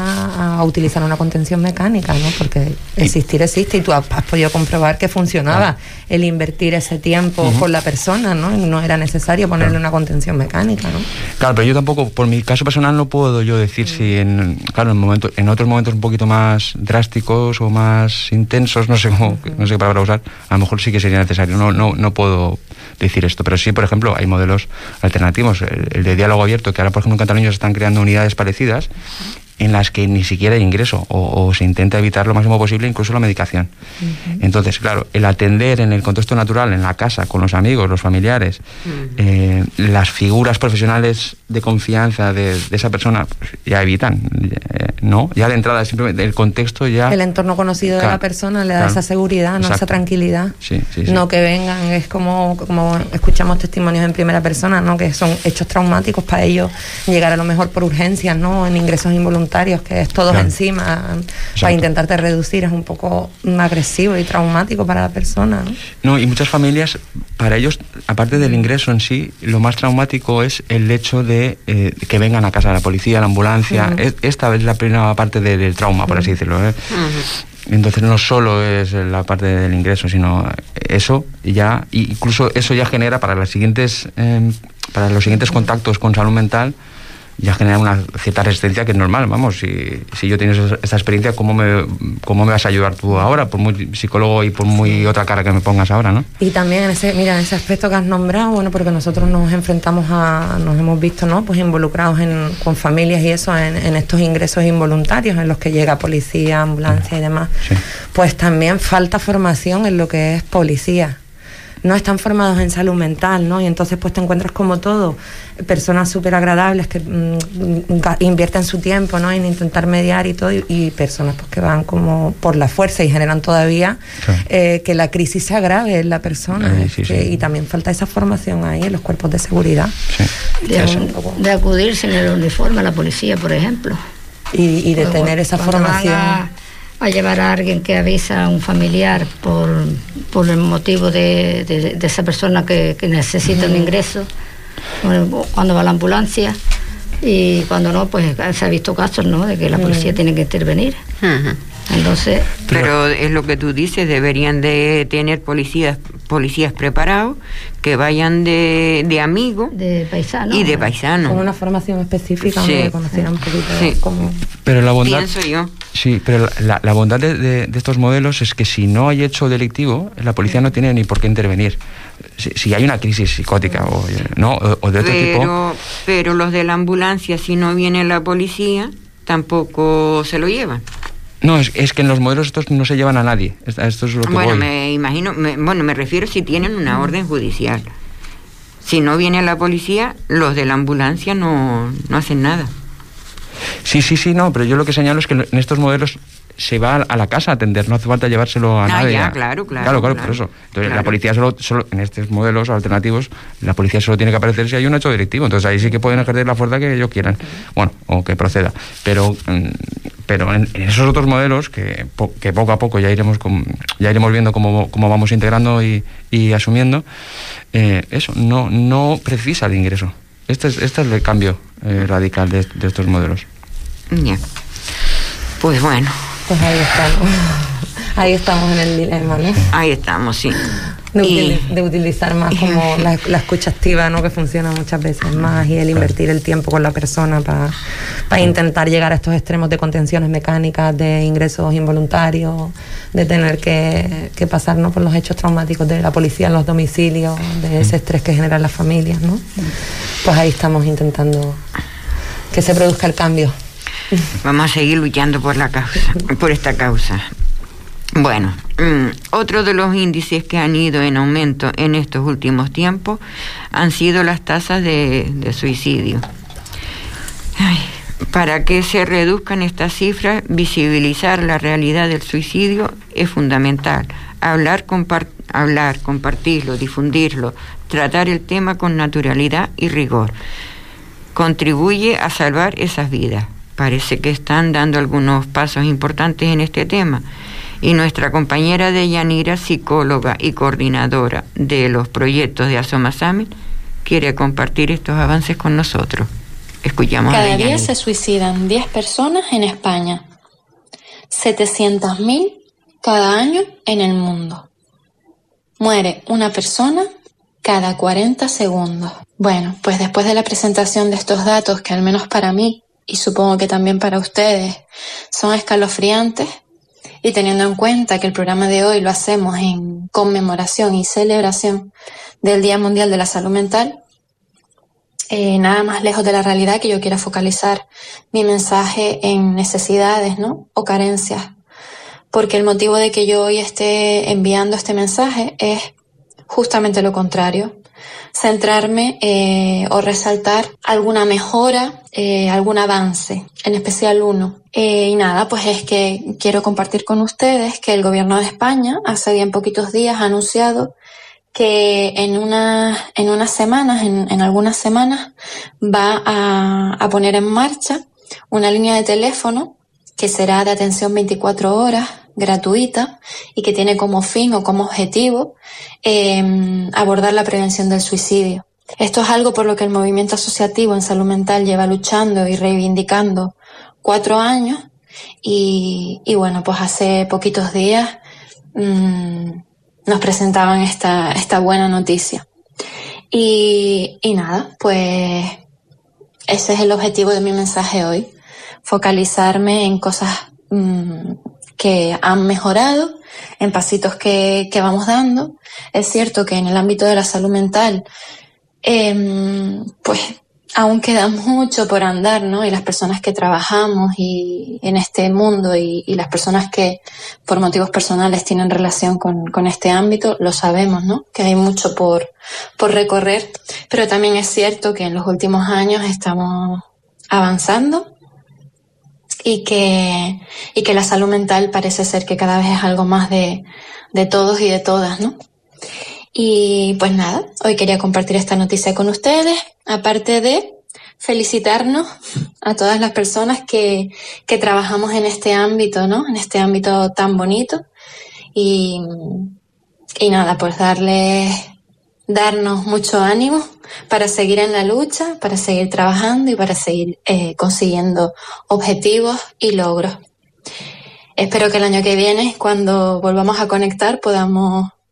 a utilizar una contención mecánica, ¿no?, porque existir existe, y tú has podido comprobar que funcionaba el invertir ese tiempo con la persona, ¿no?, y no era necesario ponerle una contención mecánica, ¿no? Claro, pero yo tampoco, por mi caso personal, no puedo yo decir si en otros momentos un poquito más drásticos o más intensos, no sé qué palabra usar, a lo mejor sí que sería necesario. No puedo decir esto, pero sí, por ejemplo, hay modelos alternativos, el de diálogo abierto, que ahora, por ejemplo, en Cataluña se están creando unidades parecidas en las que ni siquiera hay ingreso o se intenta evitar lo máximo posible incluso la medicación. Entonces, claro, el atender en el contexto natural, en la casa, con los amigos, los familiares, las figuras profesionales de confianza de esa persona, pues, ya evitan, ¿no? Ya de entrada, simplemente el contexto ya... El entorno conocido de la persona le da esa seguridad, ¿no? Esa tranquilidad. Sí. No que vengan, es como escuchamos testimonios en primera persona, ¿no?, que son hechos traumáticos para ellos, llegar a lo mejor por urgencias, ¿no?, en ingresos involuntarios, que es todos encima, para intentarte reducir, es un poco agresivo y traumático para la persona, ¿no? No, y muchas familias, para ellos, aparte del ingreso en sí, lo más traumático es el hecho de que vengan a casa la policía, la ambulancia. Esta es la primera parte del trauma, por así decirlo, ¿eh? Entonces no solo es la parte del ingreso, sino eso ya, incluso eso ya genera para los siguientes contactos con salud mental, ya genera una cierta resistencia, que es normal. Vamos, si yo tienes esta experiencia, ¿cómo me vas a ayudar tú ahora? Por muy psicólogo y por muy otra cara que me pongas ahora, ¿no? Y también en ese aspecto que has nombrado, bueno, porque nosotros nos hemos visto, ¿no?, pues involucrados con familias y eso, en estos ingresos involuntarios en los que llega policía, ambulancia y demás. Pues también falta formación en lo que es policía. No están formados en salud mental, ¿no? Y entonces pues te encuentras como todo, personas súper agradables que invierten su tiempo, ¿no?, en intentar mediar y todo, y personas pues que van como por la fuerza y generan todavía que la crisis se agrave en la persona. Y también falta esa formación ahí en los cuerpos de seguridad. De acudir sin el uniforme a la policía, por ejemplo. Y de tener esa formación. A llevar a alguien que avisa a un familiar por el motivo de esa persona que necesita un ingreso, cuando va a la ambulancia, y cuando no, pues se ha visto casos, ¿no?, de que la policía tiene que intervenir. Entonces, pero es lo que tú dices, deberían de tener policías policías preparados, que vayan de amigos de paisanos y de paisanos. Con una formación específica, sí, donde conocieran un poquito cómo... Pero la bondad, pienso yo. Sí, pero la bondad de estos modelos es que si no hay hecho delictivo, la policía no tiene ni por qué intervenir. Si hay una crisis psicótica o de otro tipo... Pero los de la ambulancia, si no viene la policía, tampoco se lo llevan. No, es que en los modelos estos no se llevan a nadie. Esto es lo que bueno, voy. me imagino, me refiero si tienen una orden judicial. Si no viene la policía, los de la ambulancia no hacen nada. Sí, no, pero yo lo que señalo es que en estos modelos se va a la casa a atender, no hace falta llevárselo a nadie. Claro, por eso. Entonces la policía solo, en estos modelos alternativos, la policía solo tiene que aparecer si hay un hecho delictivo. Entonces ahí sí que pueden ejercer la fuerza que ellos quieran. Bueno, o que proceda. Pero en esos otros modelos que poco a poco ya iremos viendo cómo vamos integrando y asumiendo, eso no precisa de ingreso. Este es el cambio radical de estos modelos. Ya. Pues bueno. Pues ahí estamos en el dilema, ¿no? Ahí estamos, sí. De utilizar más como la escucha activa, ¿no? Que funciona muchas veces más, y el invertir el tiempo con la persona para intentar llegar a estos extremos de contenciones mecánicas, de ingresos involuntarios, de tener que pasarnos por los hechos traumáticos de la policía en los domicilios, de ese estrés que generan las familias, ¿no? Pues ahí estamos intentando que se produzca el cambio. Vamos a seguir luchando por esta causa. Bueno, otro de los índices que han ido en aumento en estos últimos tiempos han sido las tasas de suicidio. Para que se reduzcan estas cifras, visibilizar la realidad del suicidio es fundamental. Hablar, compartirlo, difundirlo, tratar el tema con naturalidad y rigor. Contribuye a salvar esas vidas. Parece que están dando algunos pasos importantes en este tema. Y nuestra compañera Deyanira, psicóloga y coordinadora de los proyectos de Asomasamen, quiere compartir estos avances con nosotros. Escuchamos a Deyanira. Cada día se suicidan 10 personas en España, 700.000 cada año en el mundo. Muere una persona cada 40 segundos. Bueno, pues después de la presentación de estos datos, que al menos para mí, y supongo que también para ustedes, son escalofriantes, y teniendo en cuenta que el programa de hoy lo hacemos en conmemoración y celebración del Día Mundial de la Salud Mental, nada más lejos de la realidad que yo quiera focalizar mi mensaje en necesidades, ¿no? O carencias. Porque el motivo de que yo hoy esté enviando este mensaje es justamente lo contrario. Centrarme o resaltar alguna mejora, algún avance, en especial uno. Y nada, pues es que quiero compartir con ustedes que el Gobierno de España hace bien poquitos días ha anunciado que en algunas semanas va a poner en marcha una línea de teléfono que será de atención 24 horas, gratuita, y que tiene como fin o como objetivo abordar la prevención del suicidio. Esto es algo por lo que el movimiento asociativo en salud mental lleva luchando y reivindicando 4 años, y bueno, pues hace poquitos días nos presentaban esta buena noticia. Y nada, pues ese es el objetivo de mi mensaje hoy, focalizarme en cosas que han mejorado, en pasitos que vamos dando. Es cierto que en el ámbito de la salud mental pues aún queda mucho por andar, ¿no? Y las personas que trabajamos y en este mundo y las personas que por motivos personales tienen relación con este ámbito, lo sabemos, ¿no? Que hay mucho por recorrer, pero también es cierto que en los últimos años estamos avanzando y que la salud mental parece ser que cada vez es algo más de todos y de todas, ¿no? Y pues nada, hoy quería compartir esta noticia con ustedes, aparte de felicitarnos a todas las personas que trabajamos en este ámbito, ¿no? En este ámbito tan bonito. Y nada, pues darnos mucho ánimo para seguir en la lucha, para seguir trabajando y para seguir consiguiendo objetivos y logros. Espero que el año que viene, cuando volvamos a conectar, podamos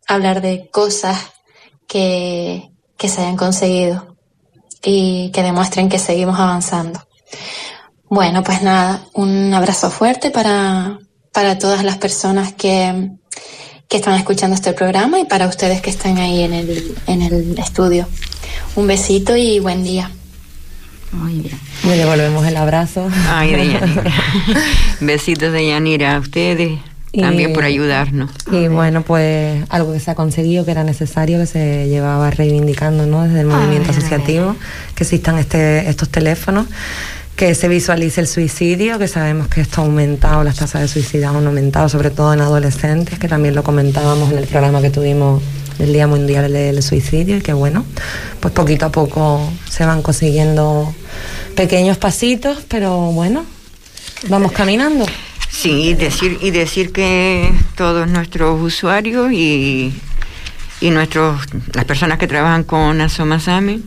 hablar de cosas que se hayan conseguido y que demuestren que seguimos avanzando. Bueno, pues nada, un abrazo fuerte para todas las personas que están escuchando este programa y para ustedes que están ahí en el estudio. Un besito y buen día. Muy bien. Le devolvemos el abrazo. Ay, de Yanira. Besitos de Yanira a ustedes también por ayudarnos. Y bueno, pues algo que se ha conseguido, que era necesario, que se llevaba reivindicando, ¿no? Desde el movimiento asociativo, que existan estos teléfonos, que se visualice el suicidio, que sabemos que esto ha aumentado, las tasas de suicidio han aumentado, sobre todo en adolescentes, que también lo comentábamos en el programa que tuvimos del Día Mundial del Suicidio, y que bueno, pues poquito a poco se van consiguiendo pequeños pasitos, pero bueno, vamos caminando. Sí, y decir que todos nuestros usuarios y las personas que trabajan con Asomasame,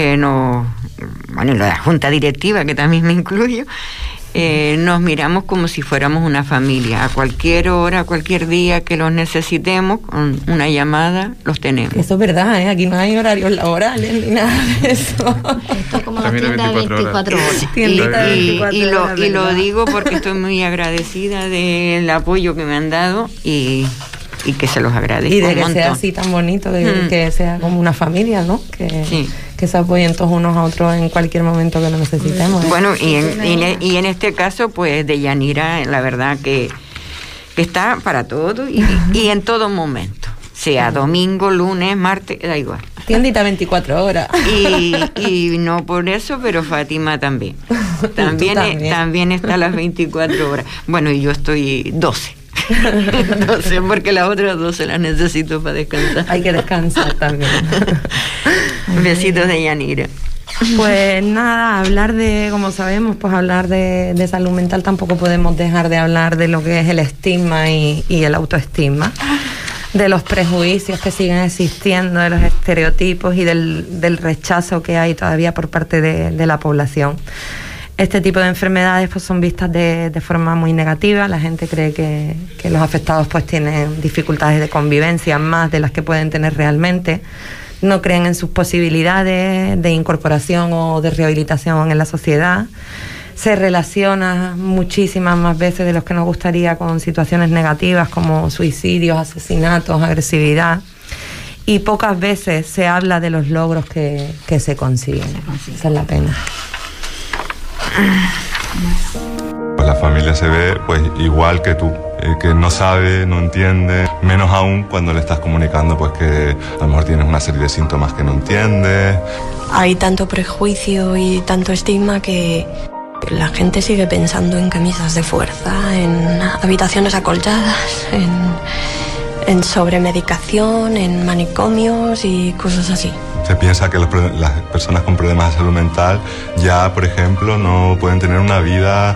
la junta directiva, que también me incluyo, nos miramos como si fuéramos una familia. A cualquier hora, a cualquier día que los necesitemos, con una llamada los tenemos. Eso es verdad, ¿eh? Aquí no hay horarios laborales ni nada de eso. Esto es como la tienda de 24 horas. Y lo digo porque estoy muy agradecida del apoyo que me han dado y que se los agradezco. Y de que sea así tan bonito, que sea como una familia, ¿no? Que se apoyen todos unos a otros en cualquier momento que lo necesitemos. Bueno, y en este caso, pues de Yanira, la verdad que está para todo y en todo momento. Sea domingo, lunes, martes, da igual. Tiendita 24 horas. Y no por eso, pero Fátima también. También está a las 24 horas. Bueno, y yo estoy 12. 12, porque las otras 12 las necesito para descansar. Hay que descansar también. Besitos de Yanira. Pues nada, hablar de, como sabemos, pues hablar de salud mental, tampoco podemos dejar de hablar de lo que es el estigma y el autoestigma, de los prejuicios que siguen existiendo, de los estereotipos y del rechazo que hay todavía por parte de la población. Este tipo de enfermedades pues son vistas de forma muy negativa. La gente cree que los afectados pues tienen dificultades de convivencia más de las que pueden tener realmente. No creen en sus posibilidades de incorporación o de rehabilitación en la sociedad. Se relaciona muchísimas más veces de los que nos gustaría con situaciones negativas como suicidios, asesinatos, agresividad. Y pocas veces se habla de los logros que se consiguen. Esa es la pena. Pues la familia se ve pues igual que tú, que no sabe, no entiende, menos aún cuando le estás comunicando pues que a lo mejor tienes una serie de síntomas que no entiendes. Hay tanto prejuicio y tanto estigma que la gente sigue pensando en camisas de fuerza, en habitaciones acolchadas, en sobremedicación, en manicomios y cosas así. Se piensa que las personas con problemas de salud mental ya, por ejemplo, no pueden tener una vida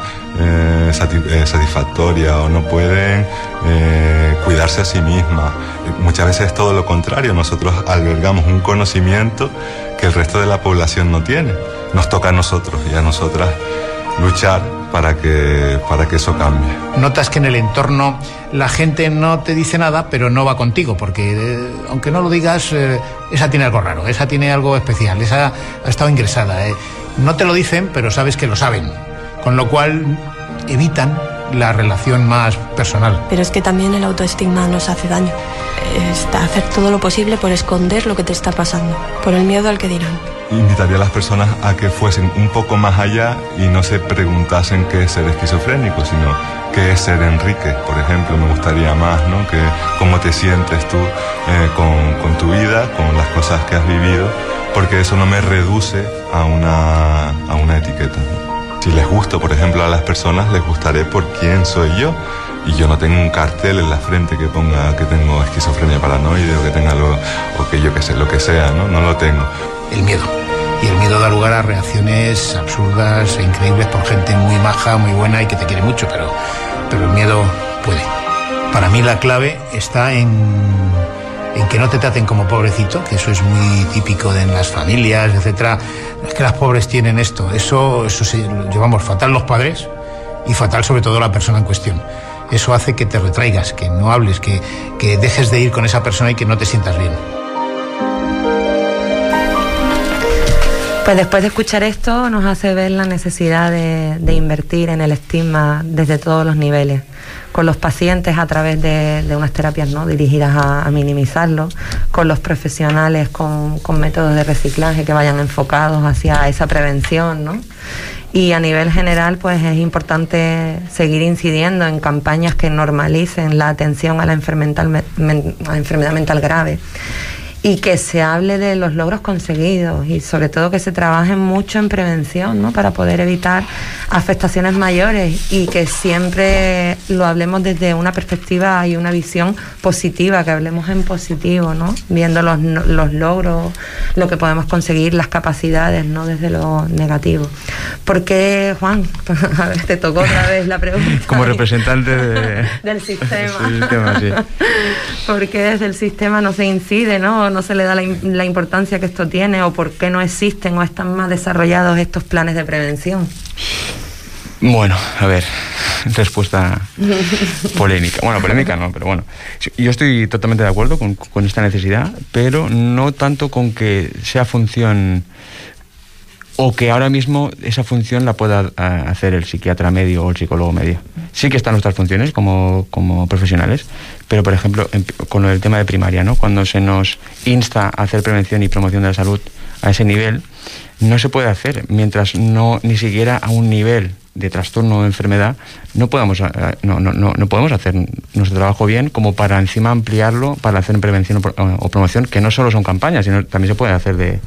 satisfactoria o no pueden cuidarse a sí mismas. Muchas veces es todo lo contrario. Nosotros albergamos un conocimiento que el resto de la población no tiene. Nos toca a nosotros y a nosotras luchar para que eso cambie. Notas que en el entorno la gente no te dice nada, pero no va contigo, porque aunque no lo digas, esa tiene algo raro, esa tiene algo especial, esa ha estado ingresada. No te lo dicen, pero sabes que lo saben, con lo cual evitan la relación más personal. Pero es que también el autoestigma nos hace daño. Hacer todo lo posible por esconder lo que te está pasando, por el miedo al que dirán. Invitaría a las personas a que fuesen un poco más allá y no se preguntasen qué es ser esquizofrénico, sino qué es ser Enrique, por ejemplo. Me gustaría más, ¿no? Que cómo te sientes tú con tu vida, con las cosas que has vivido, porque eso no me reduce a una etiqueta. Si les gusto, por ejemplo, a las personas, les gustaré por quién soy yo. Y yo no tengo un cartel en la frente que ponga que tengo esquizofrenia paranoide o que tenga o que yo qué sé, lo que sea, ¿no? No lo tengo. El miedo. Y el miedo da lugar a reacciones absurdas e increíbles por gente muy maja, muy buena y que te quiere mucho, pero el miedo puede. Para mí la clave está en que no te traten como pobrecito, que eso es muy típico en las familias, etcétera. Es que las pobres tienen esto, eso lo llevamos fatal los padres y fatal sobre todo la persona en cuestión. eso hace que te retraigas, que no hables, que dejes de ir con esa persona y que no te sientas bien. Pues después de escuchar esto nos hace ver la necesidad de invertir en el estigma desde todos los niveles, con los pacientes a través de unas terapias, ¿no?, dirigidas a minimizarlo, con los profesionales con métodos de reciclaje que vayan enfocados hacia esa prevención, ¿no? Y a nivel general, pues es importante seguir incidiendo en campañas que normalicen la atención a la enfermedad mental grave, y que se hable de los logros conseguidos y sobre todo que se trabaje mucho en prevención, ¿no?, para poder evitar afectaciones mayores, y que siempre lo hablemos desde una perspectiva y una visión positiva, que hablemos en positivo, ¿no?, viendo los logros, lo que podemos conseguir, las capacidades, no desde lo negativo. ¿Por qué, Juan? A ver, te tocó otra vez la pregunta. Como representante del sistema. Del sistema, sí. ¿Por qué desde el sistema no se incide, no se le da la importancia que esto tiene, o por qué no existen o están más desarrollados estos planes de prevención? Bueno, a ver, respuesta polémica. Bueno, polémica no, pero bueno. Yo estoy totalmente de acuerdo con esta necesidad, pero no tanto con que sea función, o que ahora mismo esa función la pueda hacer el psiquiatra medio o el psicólogo medio. Sí que están nuestras funciones como profesionales, pero por ejemplo, con el tema de primaria, ¿no?, cuando se nos insta a hacer prevención y promoción de la salud a ese nivel, no se puede hacer mientras ni siquiera a un nivel de trastorno o enfermedad no podemos hacer nuestro trabajo bien, como para encima ampliarlo para hacer prevención o promoción, que no solo son campañas, sino también se puede hacer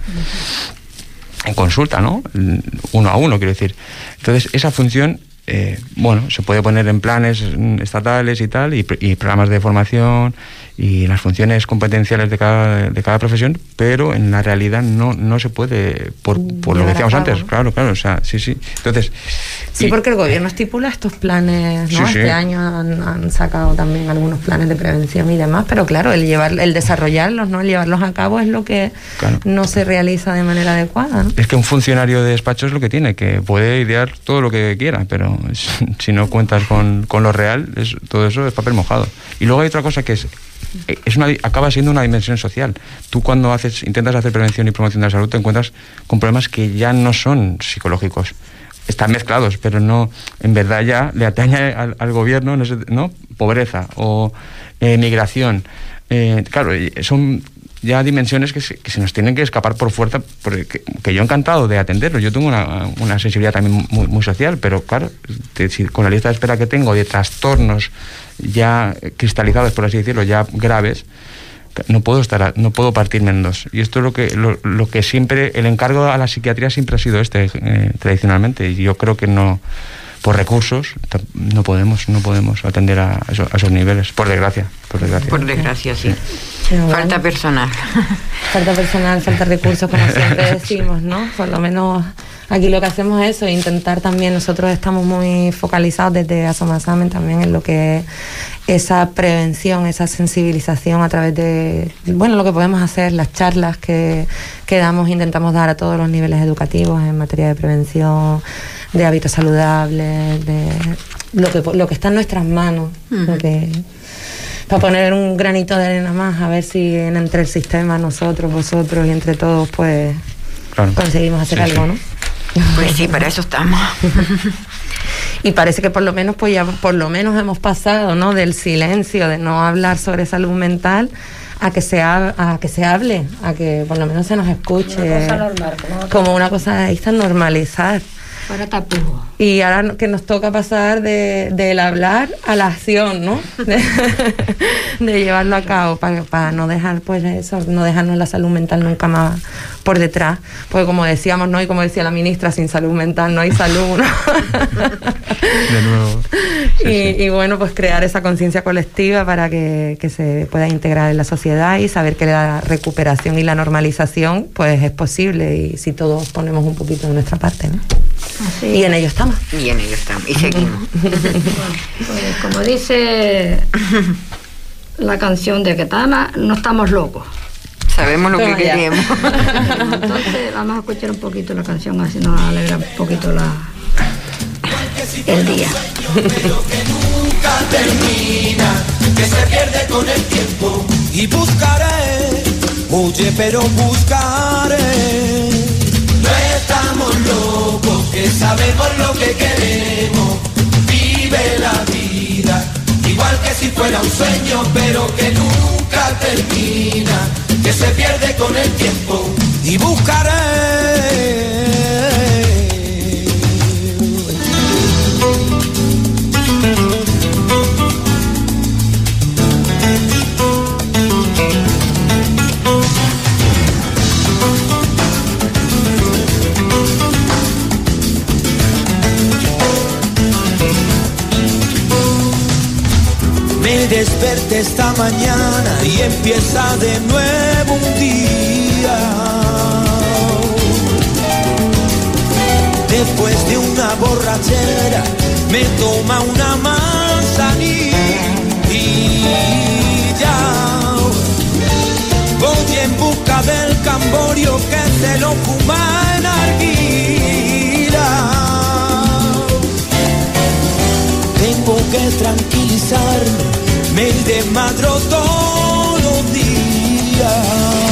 en consulta, ¿no?, uno a uno, quiero decir. Entonces, esa función, se puede poner en planes estatales y tal, y programas de formación y las funciones competenciales de cada profesión, pero en la realidad no se puede, por lo que decíamos antes, ¿no? Claro, o sea, sí. Entonces, sí, porque el gobierno estipula estos planes, ¿no? Sí. Este año han sacado también algunos planes de prevención y demás, pero claro, el desarrollarlos, ¿no?, el llevarlos a cabo es lo que no se realiza de manera adecuada, ¿no? Es que un funcionario de despacho es lo que tiene, que puede idear todo lo que quiera, pero si no cuentas con lo real, todo eso es papel mojado. Y luego hay otra cosa que acaba siendo una dimensión social. Tú cuando intentas hacer prevención y promoción de la salud te encuentras con problemas que ya no son psicológicos. Están mezclados, pero no, en verdad ya le atañe al gobierno, ¿no?, pobreza o migración. Claro, son ya dimensiones que se nos tienen que escapar por fuerza, que yo encantado de atenderlo. Yo tengo una sensibilidad también muy, muy social, pero claro, con la lista de espera que tengo de trastornos ya cristalizados, por así decirlo, ya graves, no puedo partirme en dos. Y esto es lo que siempre, el encargo a la psiquiatría siempre ha sido tradicionalmente, y yo creo que no, por recursos, no podemos atender a esos niveles, por desgracia. Por desgracia, sí. Falta personal. Falta recursos, como siempre decimos, ¿no? Por lo menos aquí lo que hacemos es eso, intentar también, nosotros estamos muy focalizados desde Asomasamen también en lo que es esa prevención, esa sensibilización a través de, lo que podemos hacer, las charlas que intentamos dar a todos los niveles educativos en materia de prevención, de hábitos saludables, de lo que está en nuestras manos, para poner un granito de arena más, a ver si entre el sistema, nosotros, vosotros y entre todos, pues conseguimos hacer algo, ¿no? Pues sí, para eso estamos. Y parece que por lo menos hemos pasado, ¿no?, del silencio, de no hablar sobre salud mental, a que se hable, a que por lo menos se nos escuche. Una cosa normal, como una cosa esta, normalizar. Fuera tapujo. Y ahora que nos toca pasar del hablar a la acción, ¿no? de llevarlo a cabo, para no dejar, pues eso, no dejarnos la salud mental nunca más por detrás. Porque como decíamos, ¿no?, y como decía la ministra, sin salud mental no hay salud, ¿no? De nuevo. Y bueno, pues crear esa conciencia colectiva para que se pueda integrar en la sociedad y saber que la recuperación y la normalización pues es posible, y si todos ponemos un poquito de nuestra parte, ¿no? Así. Y en ello estamos. Y seguimos. Pues como dice la canción de Ketama, no estamos locos. Sabemos lo que queremos. Entonces vamos a escuchar un poquito la canción, así nos alegra un poquito el día. Nunca con el tiempo. Y buscaré, oye, pero buscaré. No estamos locos, que sabemos lo que queremos. Vive la vida, igual que si fuera un sueño, pero que nunca termina, que se pierde con el tiempo. Y buscaré. Me desperté esta mañana y empieza de nuevo un día. Después de una borrachera me toma una manzanilla. Voy en busca del camborio que se lo fuma en arguila. Tengo que tranquilizarme, me desmadro todos los días.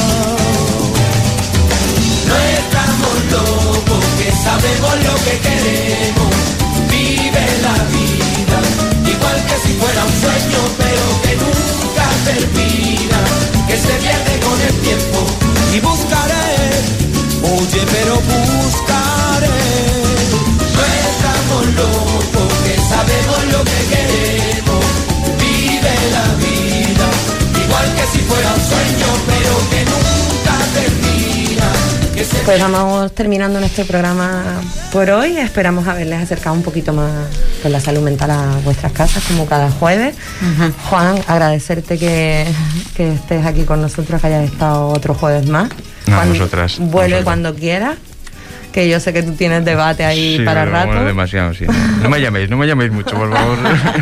No estamos locos, que sabemos lo que queremos. Vive la vida, igual que si fuera un sueño, pero que nunca termina, que se pierde con el tiempo. Y buscaré, oye, pero buscaré. No estamos locos, que sabemos lo que queremos. Vive la vida, igual que si fuera un sueño, pero que nunca termina, que se... Pues vamos terminando nuestro programa por hoy. Esperamos haberles acercado un poquito más con la salud mental a vuestras casas, como cada jueves. Juan, agradecerte que estés aquí con nosotros, que hayas estado otro jueves más. No, nosotras. Vuelve cuando quieras, que yo sé que tú tienes debate ahí sí, para rato. Bueno, demasiado, sí. No me llaméis mucho, por favor.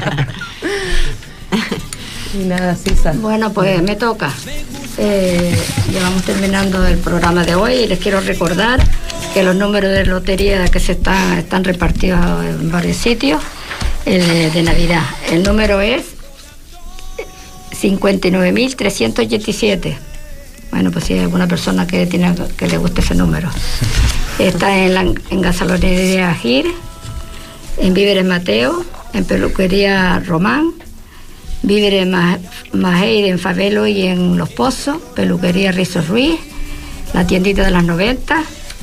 Y nada, Sisa. Bueno, pues me toca. Ya vamos terminando el programa de hoy y les quiero recordar que los números de lotería que se están repartidos en varios sitios de Navidad. El número es 59.317. Bueno, pues si hay alguna persona que le guste ese número. Está en Gasolinería Gir, en Víveres Mateo, en Peluquería Román, Víveres Majeire en Fabelo y en Los Pozos, Peluquería Rizos Ruiz, la tiendita de las 90,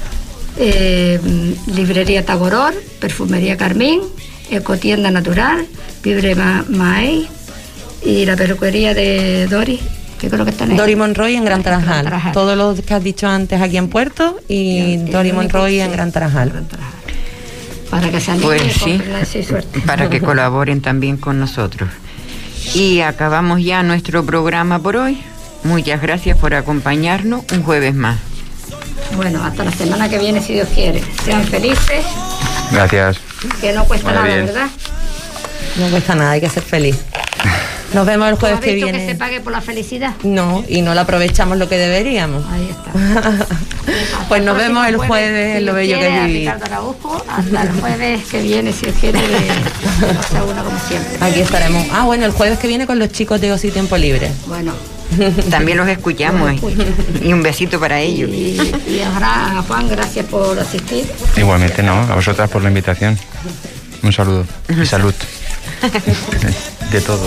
Librería Tagoror, Perfumería Carmín, Ecotienda Natural, Víveres Maey y la peluquería de Dori, que creo que están en Dori Monroy en Gran Tarajal. Todo lo que has dicho antes aquí en Puerto y Dori Monroy en Gran Tarajal. Para que se animen, pues sí, suerte. Para que colaboren también con nosotros. Y acabamos ya nuestro programa por hoy. Muchas gracias por acompañarnos un jueves más. Bueno, hasta la semana que viene, si Dios quiere. Sean felices. Gracias. Que no cuesta nada, bien. ¿Verdad? No cuesta nada, hay que ser feliz. Nos vemos el jueves que viene. ¿Que se pague por la felicidad? No, y no la aprovechamos lo que deberíamos. Ahí está. Pues nos vemos el jueves en Lo Bello que es Vivir. Ricardo Araujo, hasta el jueves que viene, si Dios quiere, uno como siempre. Aquí estaremos. Bueno, el jueves que viene con los chicos de Ocio y Tiempo Libre. Bueno. También los escuchamos. Y un besito para ellos. Y ahora, Juan, gracias por asistir. Igualmente, no, a vosotras por la invitación. Un saludo y salud. De todo.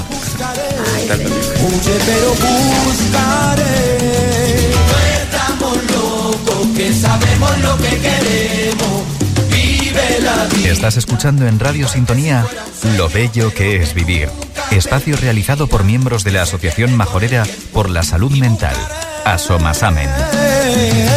Pero buscaré. No estamos locos, que sabemos lo que queremos. Vive la vida. Estás escuchando en Radio Sintonía Lo Bello que es Vivir. Espacio realizado por miembros de la Asociación Majorera por la Salud Mental. Asomasamen.